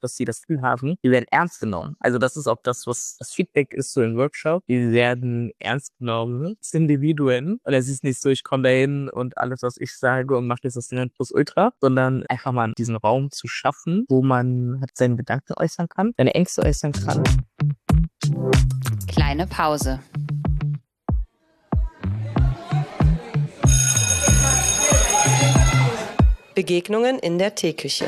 dass sie das Gefühl haben, die werden ernst genommen. Also das ist auch das, was das Feedback ist so im Workshop. Die werden ernst genommen als Individuen. Und es ist nicht so, ich komme da hin und alles, was ich sage und mache das plus Ultra, sondern einfach mal diesen Raum zu schaffen, wo man halt seine Gedanken äußern kann, seine Ängste äußern kann. Kleine Pause. Begegnungen in der Teeküche.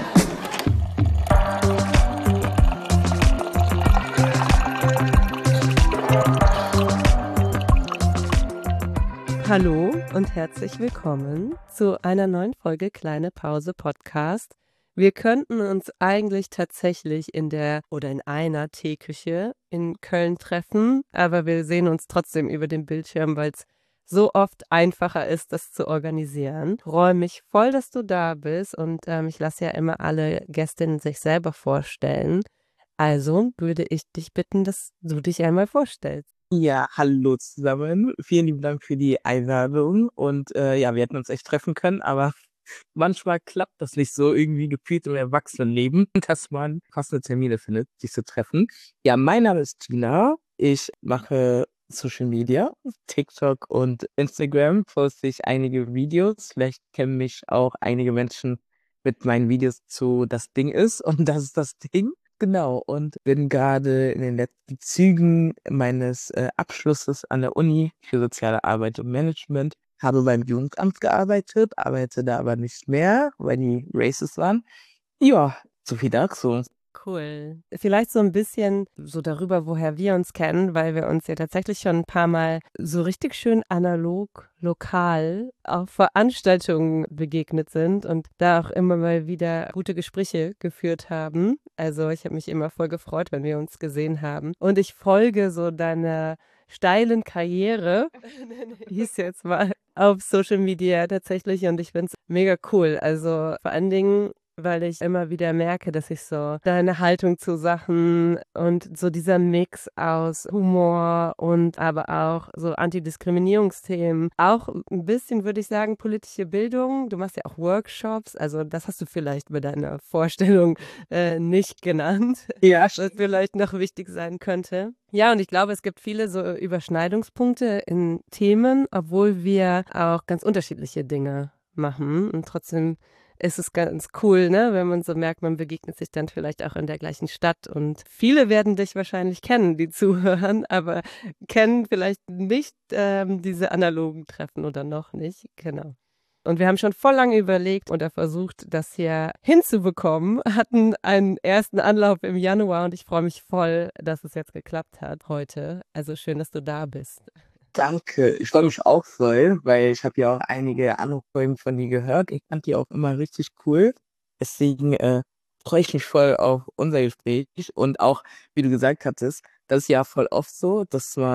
Hallo und herzlich willkommen zu einer neuen Folge Kleine Pause Podcast. Wir könnten uns eigentlich tatsächlich in einer Teeküche in Köln treffen, aber wir sehen uns trotzdem über den Bildschirm, weil es so oft einfacher ist, das zu organisieren. Ich freue mich voll, dass du da bist und ich lasse ja immer alle Gästinnen sich selber vorstellen. Also würde ich dich bitten, dass du dich einmal vorstellst. Ja, hallo zusammen. Vielen lieben Dank für die Einladung. Und wir hätten uns echt treffen können, aber manchmal klappt das nicht so irgendwie gefühlt im Erwachsenenleben, dass man passende Termine findet, sich zu treffen. Ja, mein Name ist Tina. Ich mache Social Media, TikTok und Instagram, poste ich einige Videos. Vielleicht kennen mich auch einige Menschen mit meinen Videos zu Das Ding ist und das ist das Ding. Genau, und bin gerade in den letzten Zügen meines Abschlusses an der Uni für soziale Arbeit und Management. Habe beim Jugendamt gearbeitet, arbeite da aber nicht mehr, weil die Races waren. Ja, so viel dazu. Cool. Vielleicht so ein bisschen so darüber, woher wir uns kennen, weil wir uns ja tatsächlich schon ein paar Mal so richtig schön analog, lokal auf Veranstaltungen begegnet sind und da auch immer mal wieder gute Gespräche geführt haben. Also ich habe mich immer voll gefreut, wenn wir uns gesehen haben. Und ich folge so deiner steilen Karriere, hieß jetzt mal, auf Social Media tatsächlich und ich finde es mega cool. Also vor allen Dingen, weil ich immer wieder merke, dass ich so deine Haltung zu Sachen und so dieser Mix aus Humor und aber auch so Antidiskriminierungsthemen, auch ein bisschen, würde ich sagen, politische Bildung. Du machst ja auch Workshops, also das hast du vielleicht bei deiner Vorstellung nicht genannt, Ja, was vielleicht noch wichtig sein könnte. Ja, und ich glaube, es gibt viele so Überschneidungspunkte in Themen, obwohl wir auch ganz unterschiedliche Dinge machen und trotzdem ist es ganz cool, ne, wenn man so merkt, man begegnet sich dann vielleicht auch in der gleichen Stadt und viele werden dich wahrscheinlich kennen, die zuhören, aber kennen vielleicht nicht diese analogen Treffen oder noch nicht, genau. Und wir haben schon voll lange überlegt oder versucht, das hier hinzubekommen, hatten einen ersten Anlauf im Januar und ich freue mich voll, dass es jetzt geklappt hat heute. Also schön, dass du da bist. danke. Ich freue mich auch voll, weil ich habe ja auch einige andere Folgen von dir gehört. Ich fand die auch immer richtig cool. Deswegen freue ich mich voll auf unser Gespräch. Und auch, wie du gesagt hattest, das ist ja voll oft so,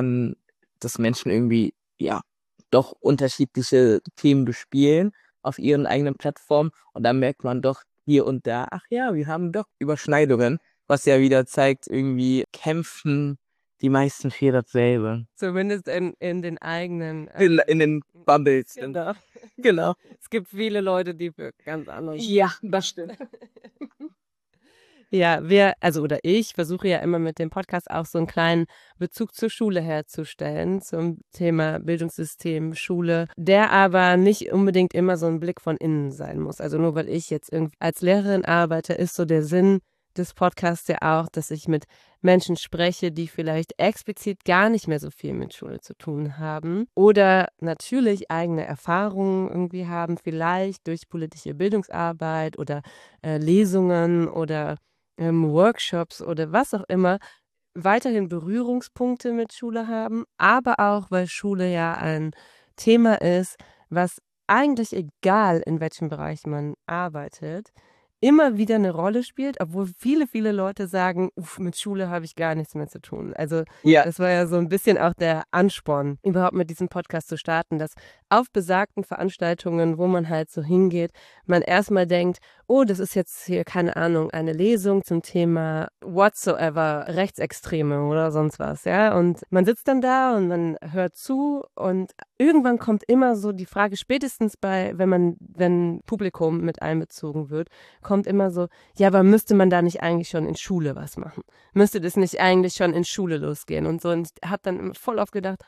dass Menschen irgendwie, ja, doch unterschiedliche Themen bespielen auf ihren eigenen Plattformen. Und dann merkt man doch hier und da, ach ja, wir haben doch Überschneidungen, was ja wieder zeigt, irgendwie kämpfen die meisten für dasselbe. Zumindest in den eigenen. In den Bubbles. Genau. Genau. Es gibt viele Leute, die für ganz anders. Ja, das stimmt. Ja, oder ich versuche ja immer mit dem Podcast auch so einen kleinen Bezug zur Schule herzustellen, zum Thema Bildungssystem, Schule, der aber nicht unbedingt immer so ein Blick von innen sein muss. Also nur weil ich jetzt irgendwie als Lehrerin arbeite, ist so der Sinn des Podcasts ja auch, dass ich mit Menschen spreche, die vielleicht explizit gar nicht mehr so viel mit Schule zu tun haben oder natürlich eigene Erfahrungen irgendwie haben, vielleicht durch politische Bildungsarbeit oder Lesungen oder Workshops oder was auch immer, weiterhin Berührungspunkte mit Schule haben, aber auch, weil Schule ja ein Thema ist, was eigentlich egal, in welchem Bereich man arbeitet, immer wieder eine Rolle spielt, obwohl viele, viele Leute sagen, mit Schule habe ich gar nichts mehr zu tun. Also Ja, das war ja so ein bisschen auch der Ansporn, überhaupt mit diesem Podcast zu starten, dass auf besagten Veranstaltungen, wo man halt so hingeht, man erstmal denkt, oh, das ist jetzt hier, keine Ahnung, eine Lesung zum Thema whatsoever, Rechtsextreme oder sonst was, ja. Und man sitzt dann da und man hört zu und irgendwann kommt immer so die Frage, spätestens wenn Publikum mit einbezogen wird, kommt immer so, ja, aber müsste man da nicht eigentlich schon in Schule was machen? Müsste das nicht eigentlich schon in Schule losgehen und so? Und ich habe dann voll oft gedacht,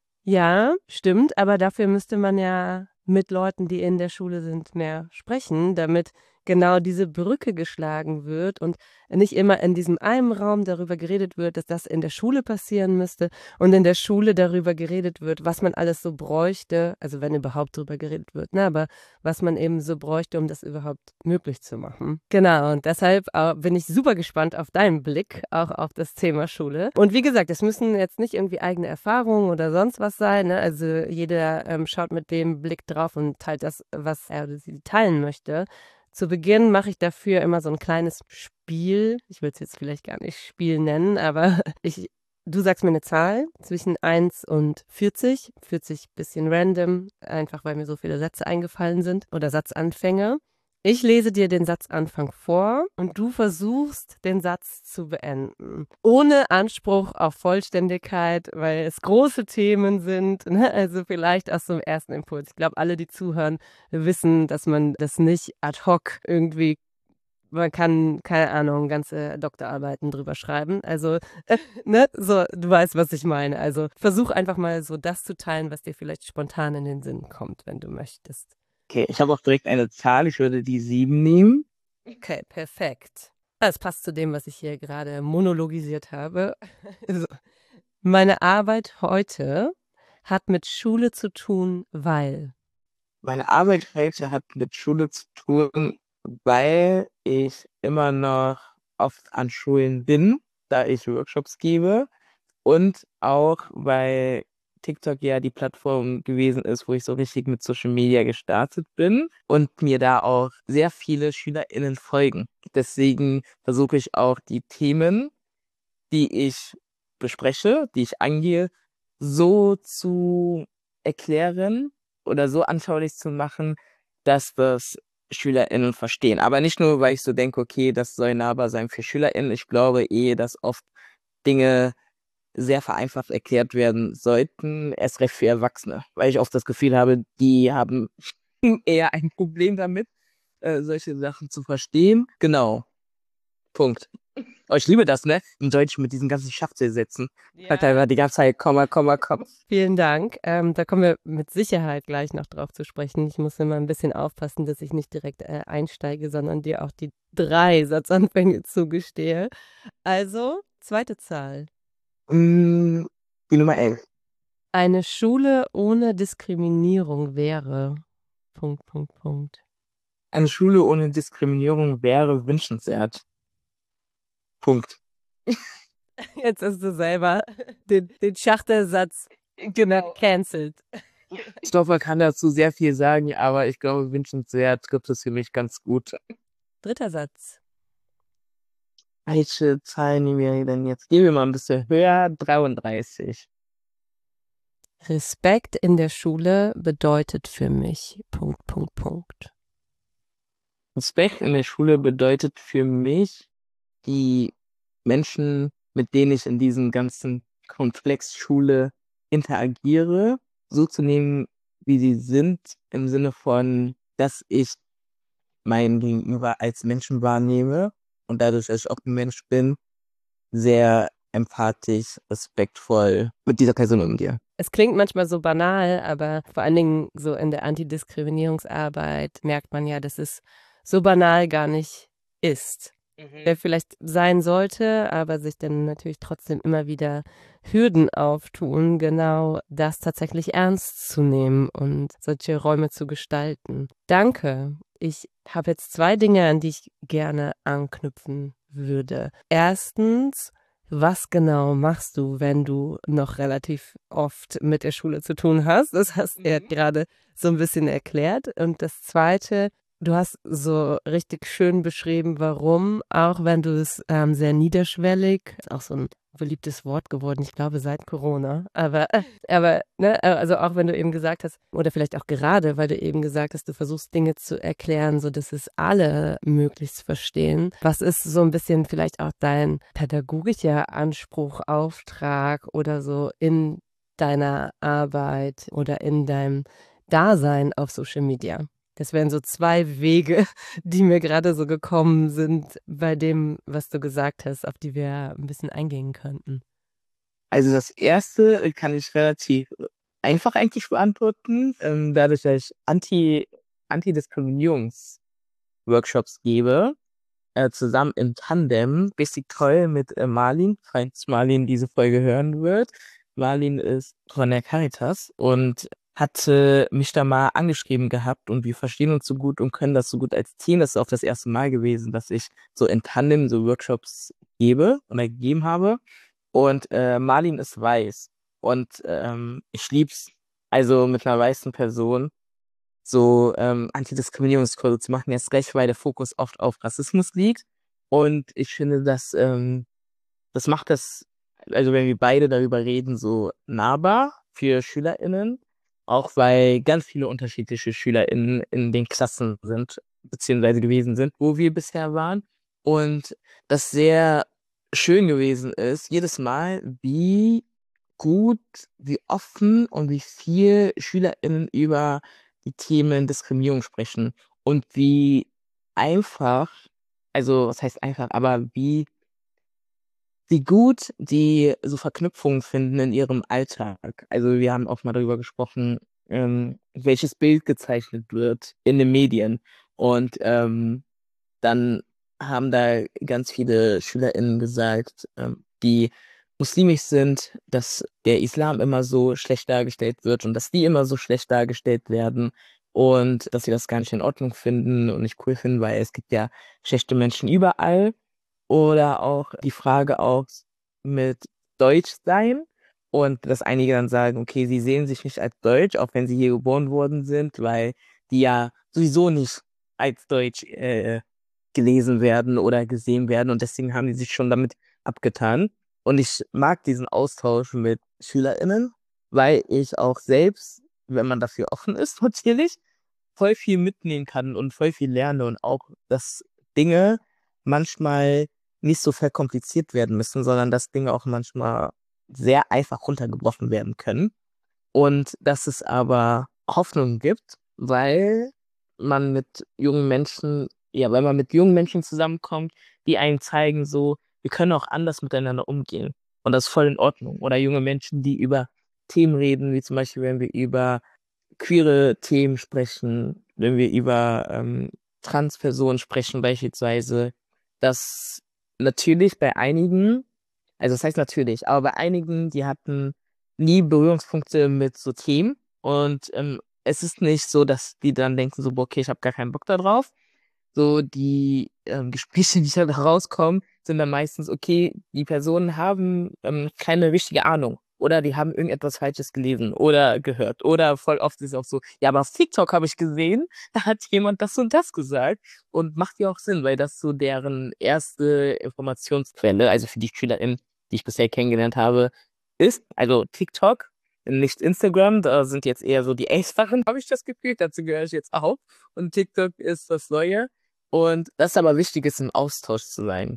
ja, stimmt, aber dafür müsste man ja mit Leuten, die in der Schule sind, mehr sprechen, damit genau diese Brücke geschlagen wird und nicht immer in diesem einen Raum darüber geredet wird, dass das in der Schule passieren müsste und in der Schule darüber geredet wird, was man alles so bräuchte, also wenn überhaupt darüber geredet wird, ne, aber was man eben so bräuchte, um das überhaupt möglich zu machen. Genau, und deshalb bin ich super gespannt auf deinen Blick, auch auf das Thema Schule. Und wie gesagt, es müssen jetzt nicht irgendwie eigene Erfahrungen oder sonst was sein, ne? Also jeder schaut mit dem Blick drauf und teilt das, was er oder sie teilen möchte. Zu Beginn mache ich dafür immer so ein kleines Spiel. Ich will es jetzt vielleicht gar nicht Spiel nennen, aber du sagst mir eine Zahl zwischen 1 und 40. 40 bisschen random, einfach weil mir so viele Sätze eingefallen sind oder Satzanfänge. Ich lese dir den Satzanfang vor und du versuchst, den Satz zu beenden. Ohne Anspruch auf Vollständigkeit, weil es große Themen sind, ne? Also vielleicht aus so einem ersten Impuls. Ich glaube, alle, die zuhören, wissen, dass man das nicht ad hoc irgendwie, man kann, keine Ahnung, ganze Doktorarbeiten drüber schreiben. Also, ne, so, du weißt, was ich meine. Also versuch einfach mal so das zu teilen, was dir vielleicht spontan in den Sinn kommt, wenn du möchtest. Okay, ich habe auch direkt eine Zahl. Ich würde die 7 nehmen. Okay, perfekt. Das passt zu dem, was ich hier gerade monologisiert habe. Also, meine Arbeit heute hat mit Schule zu tun, weil. Meine Arbeit heute hat mit Schule zu tun, weil ich immer noch oft an Schulen bin, da ich Workshops gebe und auch weil TikTok ja die Plattform gewesen ist, wo ich so richtig mit Social Media gestartet bin und mir da auch sehr viele SchülerInnen folgen. Deswegen versuche ich auch die Themen, die ich bespreche, die ich angehe, so zu erklären oder so anschaulich zu machen, dass das SchülerInnen verstehen. Aber nicht nur, weil ich so denke, okay, das soll nahbar sein für SchülerInnen. Ich glaube dass oft Dinge sehr vereinfacht erklärt werden sollten, erst recht für Erwachsene. Weil ich oft das Gefühl habe, die haben eher ein Problem damit, solche Sachen zu verstehen. Genau. Punkt. Oh, ich liebe das, ne? Im Deutsch mit diesen ganzen Schachtelsätzen. Halt Ja. einfach die ganze Zeit Komma, Komma, Komma. Vielen Dank. Da kommen wir mit Sicherheit gleich noch drauf zu sprechen. Ich muss immer ein bisschen aufpassen, dass ich nicht direkt einsteige, sondern dir auch die 3 Satzanfänge zugestehe. Also, zweite Zahl. Die Nummer 11. Eine Schule ohne Diskriminierung wäre. Punkt, Punkt, Punkt. Eine Schule ohne Diskriminierung wäre wünschenswert. Punkt. Jetzt hast du selber den Schachtelsatz Genau. cancelled. Ich glaube, man kann dazu sehr viel sagen, aber ich glaube, wünschenswert trifft es für mich ganz gut. Dritter Satz. Welche Zahl nehmen wir denn jetzt? Gehen wir mal ein bisschen höher. 33. Respekt in der Schule bedeutet für mich. Punkt, Punkt, Punkt. Respekt in der Schule bedeutet für mich, die Menschen, mit denen ich in diesem ganzen Komplex Schule interagiere, so zu nehmen, wie sie sind, im Sinne von, dass ich mein Gegenüber als Menschen wahrnehme und dadurch, dass ich auch ein Mensch bin, sehr empathisch, respektvoll mit dieser Person umgehe. Es klingt manchmal so banal, aber vor allen Dingen so in der Antidiskriminierungsarbeit merkt man ja, dass es so banal gar nicht ist. Der vielleicht sein sollte, aber sich dann natürlich trotzdem immer wieder Hürden auftun, genau das tatsächlich ernst zu nehmen und solche Räume zu gestalten. Danke. Ich habe jetzt 2 Dinge, an die ich gerne anknüpfen würde. Erstens, was genau machst du, wenn du noch relativ oft mit der Schule zu tun hast? Das hast du ja gerade so ein bisschen erklärt. Und das Zweite, du hast so richtig schön beschrieben, warum, auch wenn du es sehr niederschwellig, ist auch so ein beliebtes Wort geworden, ich glaube seit Corona, aber ne, also auch wenn du eben gesagt hast, oder vielleicht auch gerade, weil du eben gesagt hast, du versuchst Dinge zu erklären, so dass es alle möglichst verstehen. Was ist so ein bisschen vielleicht auch dein pädagogischer Anspruch, Auftrag oder so in deiner Arbeit oder in deinem Dasein auf Social Media? Das wären so 2 Wege, die mir gerade so gekommen sind bei dem, was du gesagt hast, auf die wir ein bisschen eingehen könnten. Also das erste kann ich relativ einfach eigentlich beantworten, dadurch, dass ich Antidiskriminierungsworkshops gebe, zusammen im Tandem, richtig toll mit Marlin, falls Marlin diese Folge hören wird. Marlin ist von der Caritas und hatte mich da mal angeschrieben gehabt und wir verstehen uns so gut und können das so gut als Team. Das ist auch das erste Mal gewesen, dass ich so in Tandem so Workshops gebe oder gegeben habe. Und Marlin ist weiß. Und ich lieb's, also mit einer weißen Person so Antidiskriminierungskurse zu machen, erst recht, weil der Fokus oft auf Rassismus liegt. Und ich finde, das macht das, also wenn wir beide darüber reden, so nahbar für SchülerInnen, auch weil ganz viele unterschiedliche SchülerInnen in den Klassen sind, beziehungsweise gewesen sind, wo wir bisher waren. Und das sehr schön gewesen ist, jedes Mal, wie gut, wie offen und wie viel SchülerInnen über die Themen Diskriminierung sprechen und wie einfach, also was heißt einfach, aber wie gut die so Verknüpfungen finden in ihrem Alltag. Also wir haben auch mal darüber gesprochen, welches Bild gezeichnet wird in den Medien. Und dann haben da ganz viele SchülerInnen gesagt, die muslimisch sind, dass der Islam immer so schlecht dargestellt wird und dass die immer so schlecht dargestellt werden und dass sie das gar nicht in Ordnung finden und nicht cool finden, weil es gibt ja schlechte Menschen überall. Oder auch die Frage auch mit Deutsch sein und dass einige dann sagen, okay, sie sehen sich nicht als Deutsch, auch wenn sie hier geboren worden sind, weil die ja sowieso nicht als Deutsch gelesen werden oder gesehen werden und deswegen haben die sich schon damit abgetan. Und ich mag diesen Austausch mit SchülerInnen, weil ich auch selbst, wenn man dafür offen ist, natürlich, voll viel mitnehmen kann und voll viel lerne und auch, dass Dinge manchmal nicht so verkompliziert werden müssen, sondern dass Dinge auch manchmal sehr einfach runtergebrochen werden können. Und dass es aber Hoffnung gibt, weil man mit jungen Menschen, ja, weil man mit jungen Menschen zusammenkommt, die einem zeigen, so, wir können auch anders miteinander umgehen. Und das ist voll in Ordnung. Oder junge Menschen, die über Themen reden, wie zum Beispiel, wenn wir über queere Themen sprechen, wenn wir über Transpersonen sprechen beispielsweise, dass natürlich bei einigen, also das heißt natürlich, aber bei einigen, die hatten nie Berührungspunkte mit so Themen und es ist nicht so, dass die dann denken so, boah, okay, ich habe gar keinen Bock da drauf. So die Gespräche, die da rauskommen, sind dann meistens, okay, die Personen haben keine richtige Ahnung. Oder die haben irgendetwas Falsches gelesen oder gehört. Oder voll oft ist es auch so, ja, aber auf TikTok habe ich gesehen, da hat jemand das und das gesagt. Und macht ja auch Sinn, weil das so deren erste Informationsquelle, also für die SchülerInnen, die ich bisher kennengelernt habe, ist. Also TikTok, nicht Instagram, da sind jetzt eher so die Ace-Fachen, habe ich das Gefühl, dazu gehöre ich jetzt auch. Und TikTok ist das Neue. Und das ist aber wichtig ist, im Austausch zu sein.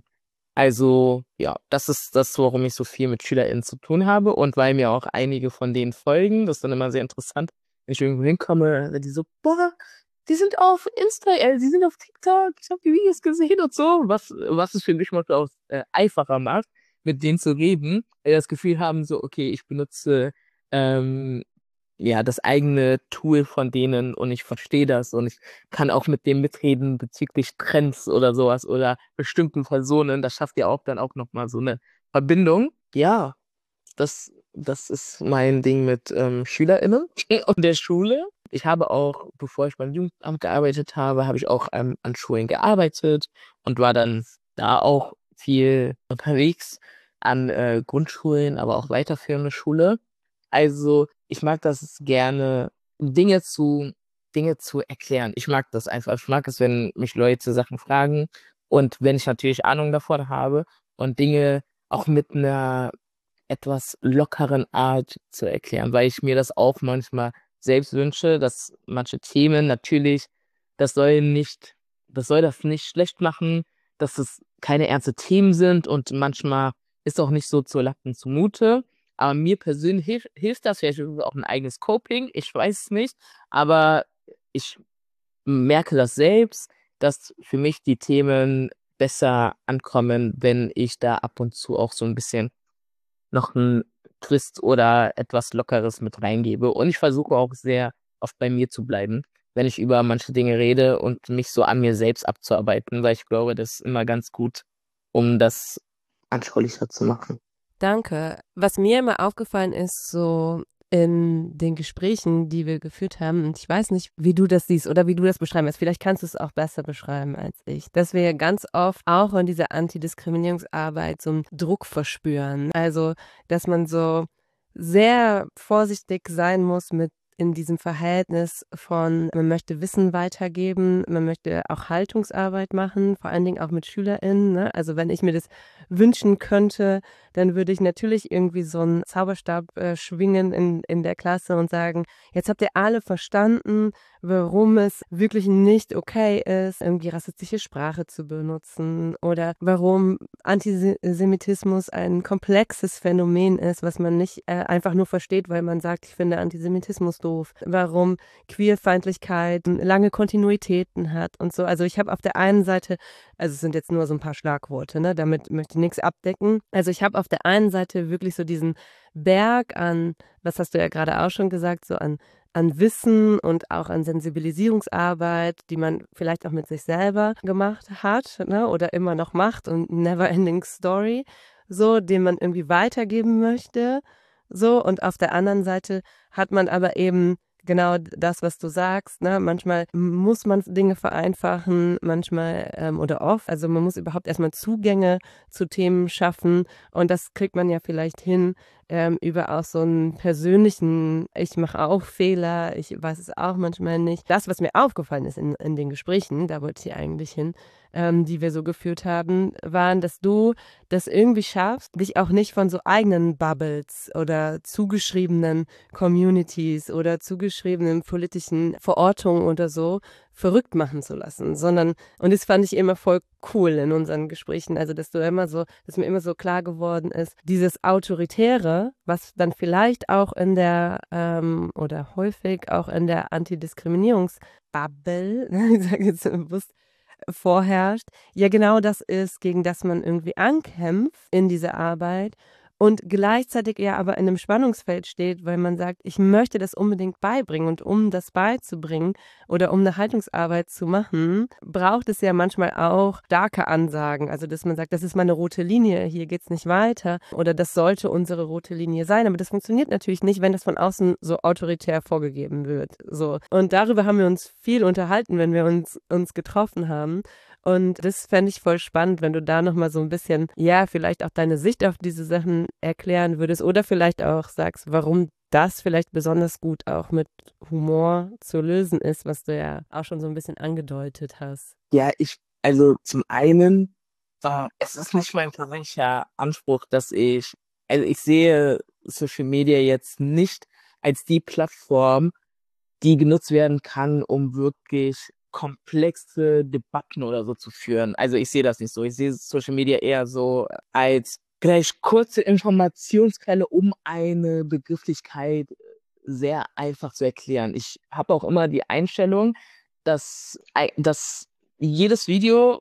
Also, ja, das ist das, warum ich so viel mit SchülerInnen zu tun habe und weil mir auch einige von denen folgen. Das ist dann immer sehr interessant, wenn ich irgendwo hinkomme, wenn die so, boah, die sind auf Insta, die sind auf TikTok, ich habe die Videos gesehen und so, was es für mich manchmal auch einfacher macht, mit denen zu reden, weil die das Gefühl haben, so, okay, ich benutze ähm, ja, das eigene Tool von denen und ich verstehe das und ich kann auch mit dem mitreden bezüglich Trends oder sowas oder bestimmten Personen. Das schafft ja auch dann auch nochmal so eine Verbindung. Ja, das ist mein Ding mit SchülerInnen und der Schule. Ich habe auch, bevor ich beim Jugendamt gearbeitet habe, habe ich auch an Schulen gearbeitet und war dann da auch viel unterwegs an Grundschulen, aber auch weiterführende Schule. Also, ich mag das gerne, Dinge zu, Dinge zu erklären. Ich mag das einfach. Ich mag es, wenn mich Leute Sachen fragen und wenn ich natürlich Ahnung davon habe und Dinge auch mit einer etwas lockeren Art zu erklären, weil ich mir das auch manchmal selbst wünsche, dass manche Themen natürlich, das soll nicht, das soll das nicht schlecht machen, dass es keine ernste Themen sind und manchmal ist auch nicht so zu Latten zumute. Aber mir persönlich hilft das, vielleicht ist es auch ein eigenes Coping, ich weiß es nicht, aber ich merke das selbst, dass für mich die Themen besser ankommen, wenn ich da ab und zu auch so ein bisschen noch ein Twist oder etwas Lockeres mit reingebe. Und ich versuche auch sehr oft bei mir zu bleiben, wenn ich über manche Dinge rede und mich so an mir selbst abzuarbeiten, weil ich glaube, das ist immer ganz gut, um das anschaulicher zu machen. Danke. Was mir immer aufgefallen ist, so in den Gesprächen, die wir geführt haben, und ich weiß nicht, wie du das siehst oder wie du das beschreiben willst, vielleicht kannst du es auch besser beschreiben als ich, dass wir ganz oft auch in dieser Antidiskriminierungsarbeit so einen Druck verspüren. Also, dass man so sehr vorsichtig sein muss mit in diesem Verhältnis von, man möchte Wissen weitergeben, man möchte auch Haltungsarbeit machen, vor allen Dingen auch mit SchülerInnen. Ne? Also wenn ich mir das wünschen könnte, dann würde ich natürlich irgendwie so einen Zauberstab schwingen in der Klasse und sagen, jetzt habt ihr alle verstanden, warum es wirklich nicht okay ist, irgendwie rassistische Sprache zu benutzen oder warum Antisemitismus ein komplexes Phänomen ist, was man nicht einfach nur versteht, weil man sagt, ich finde Antisemitismus doof, warum Queerfeindlichkeit lange Kontinuitäten hat und so. Also ich habe auf der einen Seite, also es sind jetzt nur so ein paar Schlagworte, ne? Damit möchte ich nichts abdecken. Also ich habe auf der einen Seite wirklich so diesen Berg an, was hast du ja gerade auch schon gesagt, so an Wissen und auch an Sensibilisierungsarbeit, die man vielleicht auch mit sich selber gemacht hat, ne, oder immer noch macht und never ending story, so, den man irgendwie weitergeben möchte, so, und auf der anderen Seite hat man aber eben genau das, was du sagst, ne? Manchmal muss man Dinge vereinfachen, manchmal oder oft. Also man muss überhaupt erstmal Zugänge zu Themen schaffen und das kriegt man ja vielleicht hin über auch so einen persönlichen, ich mache auch Fehler, ich weiß es auch manchmal nicht. Das, was mir aufgefallen ist in den Gesprächen, da wollte ich eigentlich hin, die wir so geführt haben, waren, dass du das irgendwie schaffst, dich auch nicht von so eigenen Bubbles oder zugeschriebenen Communities oder zugeschriebenen politischen Verortungen oder so verrückt machen zu lassen, sondern, und das fand ich immer voll cool in unseren Gesprächen, also dass dass mir immer so klar geworden ist, dieses Autoritäre, was dann vielleicht auch in der, oder häufig auch in der Antidiskriminierungsbubble, ich sage jetzt bewusst, vorherrscht, ja genau das ist, gegen das man irgendwie ankämpft in dieser Arbeit und gleichzeitig ja aber in einem Spannungsfeld steht, weil man sagt, ich möchte das unbedingt beibringen und um das beizubringen oder um eine Haltungsarbeit zu machen, braucht es ja manchmal auch starke Ansagen, also dass man sagt, das ist meine rote Linie, hier geht's nicht weiter oder das sollte unsere rote Linie sein, aber das funktioniert natürlich nicht, wenn das von außen so autoritär vorgegeben wird, so. Und darüber haben wir uns viel unterhalten, wenn wir uns getroffen haben. Und das fände ich voll spannend, wenn du da nochmal so ein bisschen, ja, vielleicht auch deine Sicht auf diese Sachen erklären würdest oder vielleicht auch sagst, warum das vielleicht besonders gut auch mit Humor zu lösen ist, was du ja auch schon so ein bisschen angedeutet hast. Ja, also zum einen, es ist nicht mein persönlicher Anspruch, also ich sehe Social Media jetzt nicht als die Plattform, die genutzt werden kann, um wirklich komplexe Debatten oder so zu führen. Also ich sehe das nicht so. Ich sehe Social Media eher so als vielleicht kurze Informationsquelle, um eine Begrifflichkeit sehr einfach zu erklären. Ich habe auch immer die Einstellung, dass jedes Video,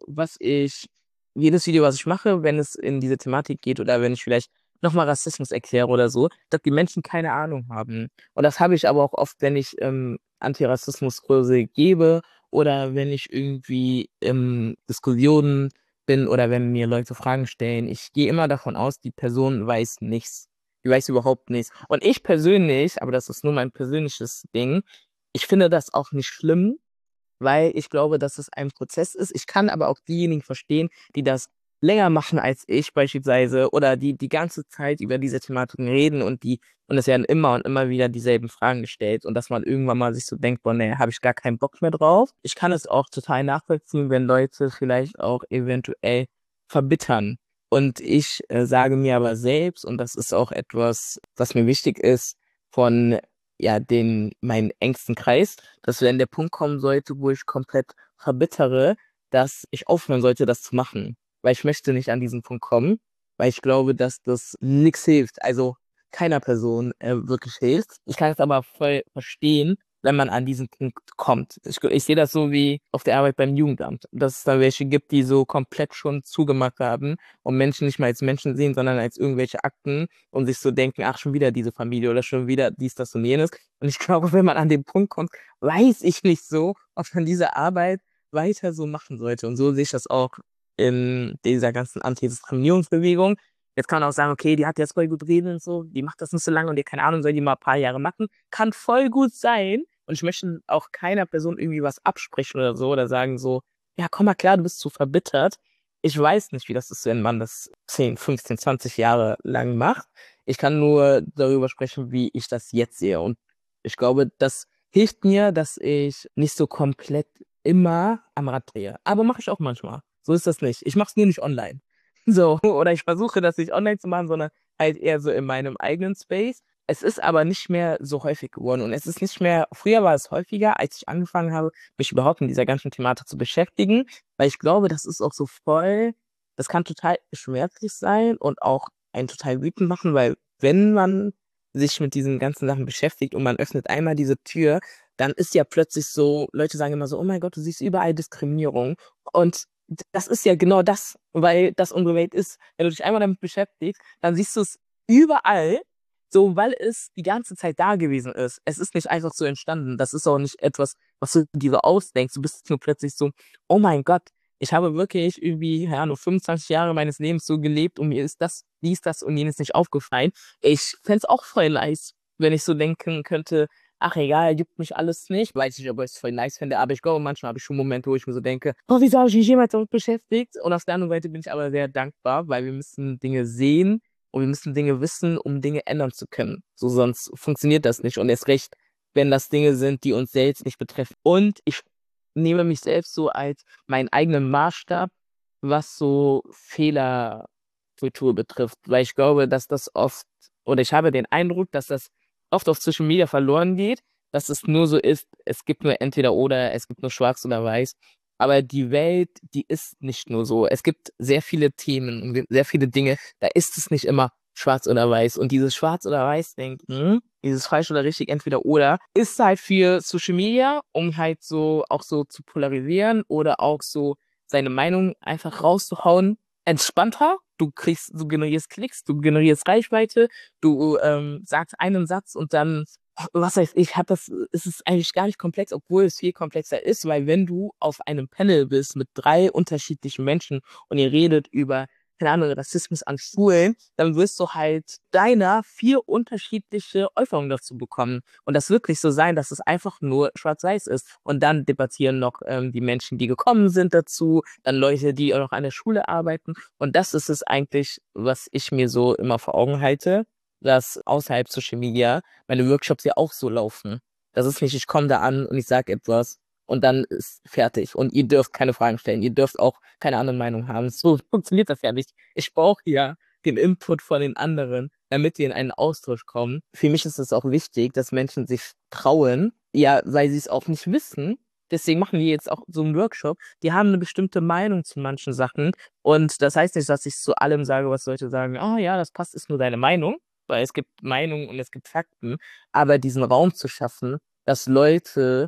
jedes Video, was ich mache, wenn es in diese Thematik geht oder wenn ich vielleicht nochmal Rassismus erkläre oder so, dass die Menschen keine Ahnung haben. Und das habe ich aber auch oft, wenn ich Antirassismuskurse gebe oder wenn ich irgendwie Diskussionen bin oder wenn mir Leute Fragen stellen. Ich gehe immer davon aus, die Person weiß nichts. Die weiß überhaupt nichts. Und ich persönlich, aber das ist nur mein persönliches Ding, ich finde das auch nicht schlimm, weil ich glaube, dass es ein Prozess ist. Ich kann aber auch diejenigen verstehen, die das länger machen als ich beispielsweise oder die die ganze Zeit über diese Thematiken reden und es werden immer und immer wieder dieselben Fragen gestellt und dass man irgendwann mal sich so denkt, boah, nee, habe ich gar keinen Bock mehr drauf. Ich kann es auch total nachvollziehen, wenn Leute vielleicht auch eventuell verbittern. Und ich sage mir aber selbst, und das ist auch etwas, was mir wichtig ist, von ja, meinen engsten Kreis, dass wenn der Punkt kommen sollte, wo ich komplett verbittere, dass ich aufhören sollte, das zu machen. Weil ich möchte nicht an diesen Punkt kommen, weil ich glaube, dass das nichts hilft. Also keiner Person wirklich hilft. Ich kann es aber voll verstehen, wenn man an diesen Punkt kommt. Ich sehe das so wie auf der Arbeit beim Jugendamt, dass es da welche gibt, die so komplett schon zugemacht haben und Menschen nicht mehr als Menschen sehen, sondern als irgendwelche Akten und sich so denken, ach, schon wieder diese Familie oder schon wieder dies, das und jenes. Und ich glaube, wenn man an den Punkt kommt, weiß ich nicht so, ob man diese Arbeit weiter so machen sollte. Und so sehe ich das auch in dieser ganzen Antidiskriminierungsbewegung. Jetzt kann man auch sagen, okay, die hat jetzt voll gut reden und so, die macht das nicht so lange und die, keine Ahnung, soll die mal ein paar Jahre machen. Kann voll gut sein. Und ich möchte auch keiner Person irgendwie was absprechen oder so oder sagen so, ja, komm mal klar, du bist zu verbittert. Ich weiß nicht, wie das ist, wenn man das 10, 15, 20 Jahre lang macht. Ich kann nur darüber sprechen, wie ich das jetzt sehe. Und ich glaube, das hilft mir, dass ich nicht so komplett immer am Rad drehe. Aber mache ich auch manchmal. So ist das nicht. Ich mache es nur nicht online. So, oder ich versuche das nicht online zu machen, sondern halt eher so in meinem eigenen Space. Es ist aber nicht mehr so häufig geworden und es ist nicht mehr, früher war es häufiger, als ich angefangen habe, mich überhaupt mit dieser ganzen Thematik zu beschäftigen, weil ich glaube, das ist auch so voll, das kann total schmerzlich sein und auch einen total wütend machen, weil wenn man sich mit diesen ganzen Sachen beschäftigt und man öffnet einmal diese Tür, dann ist ja plötzlich so, Leute sagen immer so, oh mein Gott, du siehst überall Diskriminierung. Und das ist ja genau das, weil das unsere Welt ist. Wenn du dich einmal damit beschäftigst, dann siehst du es überall, so weil es die ganze Zeit da gewesen ist. Es ist nicht einfach so entstanden. Das ist auch nicht etwas, was du dir so ausdenkst. Du bist nur plötzlich so, oh mein Gott, ich habe wirklich irgendwie, ja, nur 25 Jahre meines Lebens so gelebt und mir ist das, dies, das und jenes nicht aufgefallen. Ich fände es auch voll nice, wenn ich so denken könnte, ach egal, juckt mich alles nicht. Weiß nicht, ob ich es voll nice finde, aber ich glaube, manchmal habe ich schon Momente, wo ich mir so denke, oh, wieso habe ich mich jemals damit beschäftigt? Und auf der anderen Seite bin ich aber sehr dankbar, weil wir müssen Dinge sehen und wir müssen Dinge wissen, um Dinge ändern zu können. So sonst funktioniert das nicht. Und erst recht, wenn das Dinge sind, die uns selbst nicht betreffen. Und ich nehme mich selbst so als meinen eigenen Maßstab, was so Fehlerkultur betrifft. Weil ich glaube, dass das oft, oder ich habe den Eindruck, dass das oft auf Social Media verloren geht, dass es nur so ist, es gibt nur entweder oder, es gibt nur schwarz oder weiß. Aber die Welt, die ist nicht nur so. Es gibt sehr viele Themen und sehr viele Dinge, da ist es nicht immer schwarz oder weiß. Und dieses schwarz oder weiß denken, dieses falsch oder richtig, entweder oder, ist halt für Social Media, um halt so auch so zu polarisieren oder auch so seine Meinung einfach rauszuhauen, entspannter. Du generierst Klicks, du generierst Reichweite, du sagst einen Satz und dann, was weiß ich, ist es eigentlich gar nicht komplex, obwohl es viel komplexer ist, weil wenn du auf einem Panel bist mit 3 unterschiedlichen Menschen und ihr redet über, keine Ahnung, Rassismus an Schulen, dann wirst du halt deiner 4 unterschiedliche Äußerungen dazu bekommen. Und das wirklich so sein, dass es einfach nur schwarz-weiß ist. Und dann debattieren noch die Menschen, die gekommen sind dazu, dann Leute, die auch noch an der Schule arbeiten. Und das ist es eigentlich, was ich mir so immer vor Augen halte, dass außerhalb Social Media meine Workshops ja auch so laufen. Das ist nicht, ich komme da an und ich sage etwas und dann ist fertig. Und ihr dürft keine Fragen stellen. Ihr dürft auch keine andere Meinung haben. So funktioniert das ja nicht. Ich brauche ja den Input von den anderen, damit wir in einen Austausch kommen. Für mich ist es auch wichtig, dass Menschen sich trauen, ja, weil sie es auch nicht wissen. Deswegen machen wir jetzt auch so einen Workshop. Die haben eine bestimmte Meinung zu manchen Sachen. Und das heißt nicht, dass ich zu allem sage, was Leute sagen, ah ja, das passt, ist nur deine Meinung, weil es gibt Meinungen und es gibt Fakten. Aber diesen Raum zu schaffen, dass Leute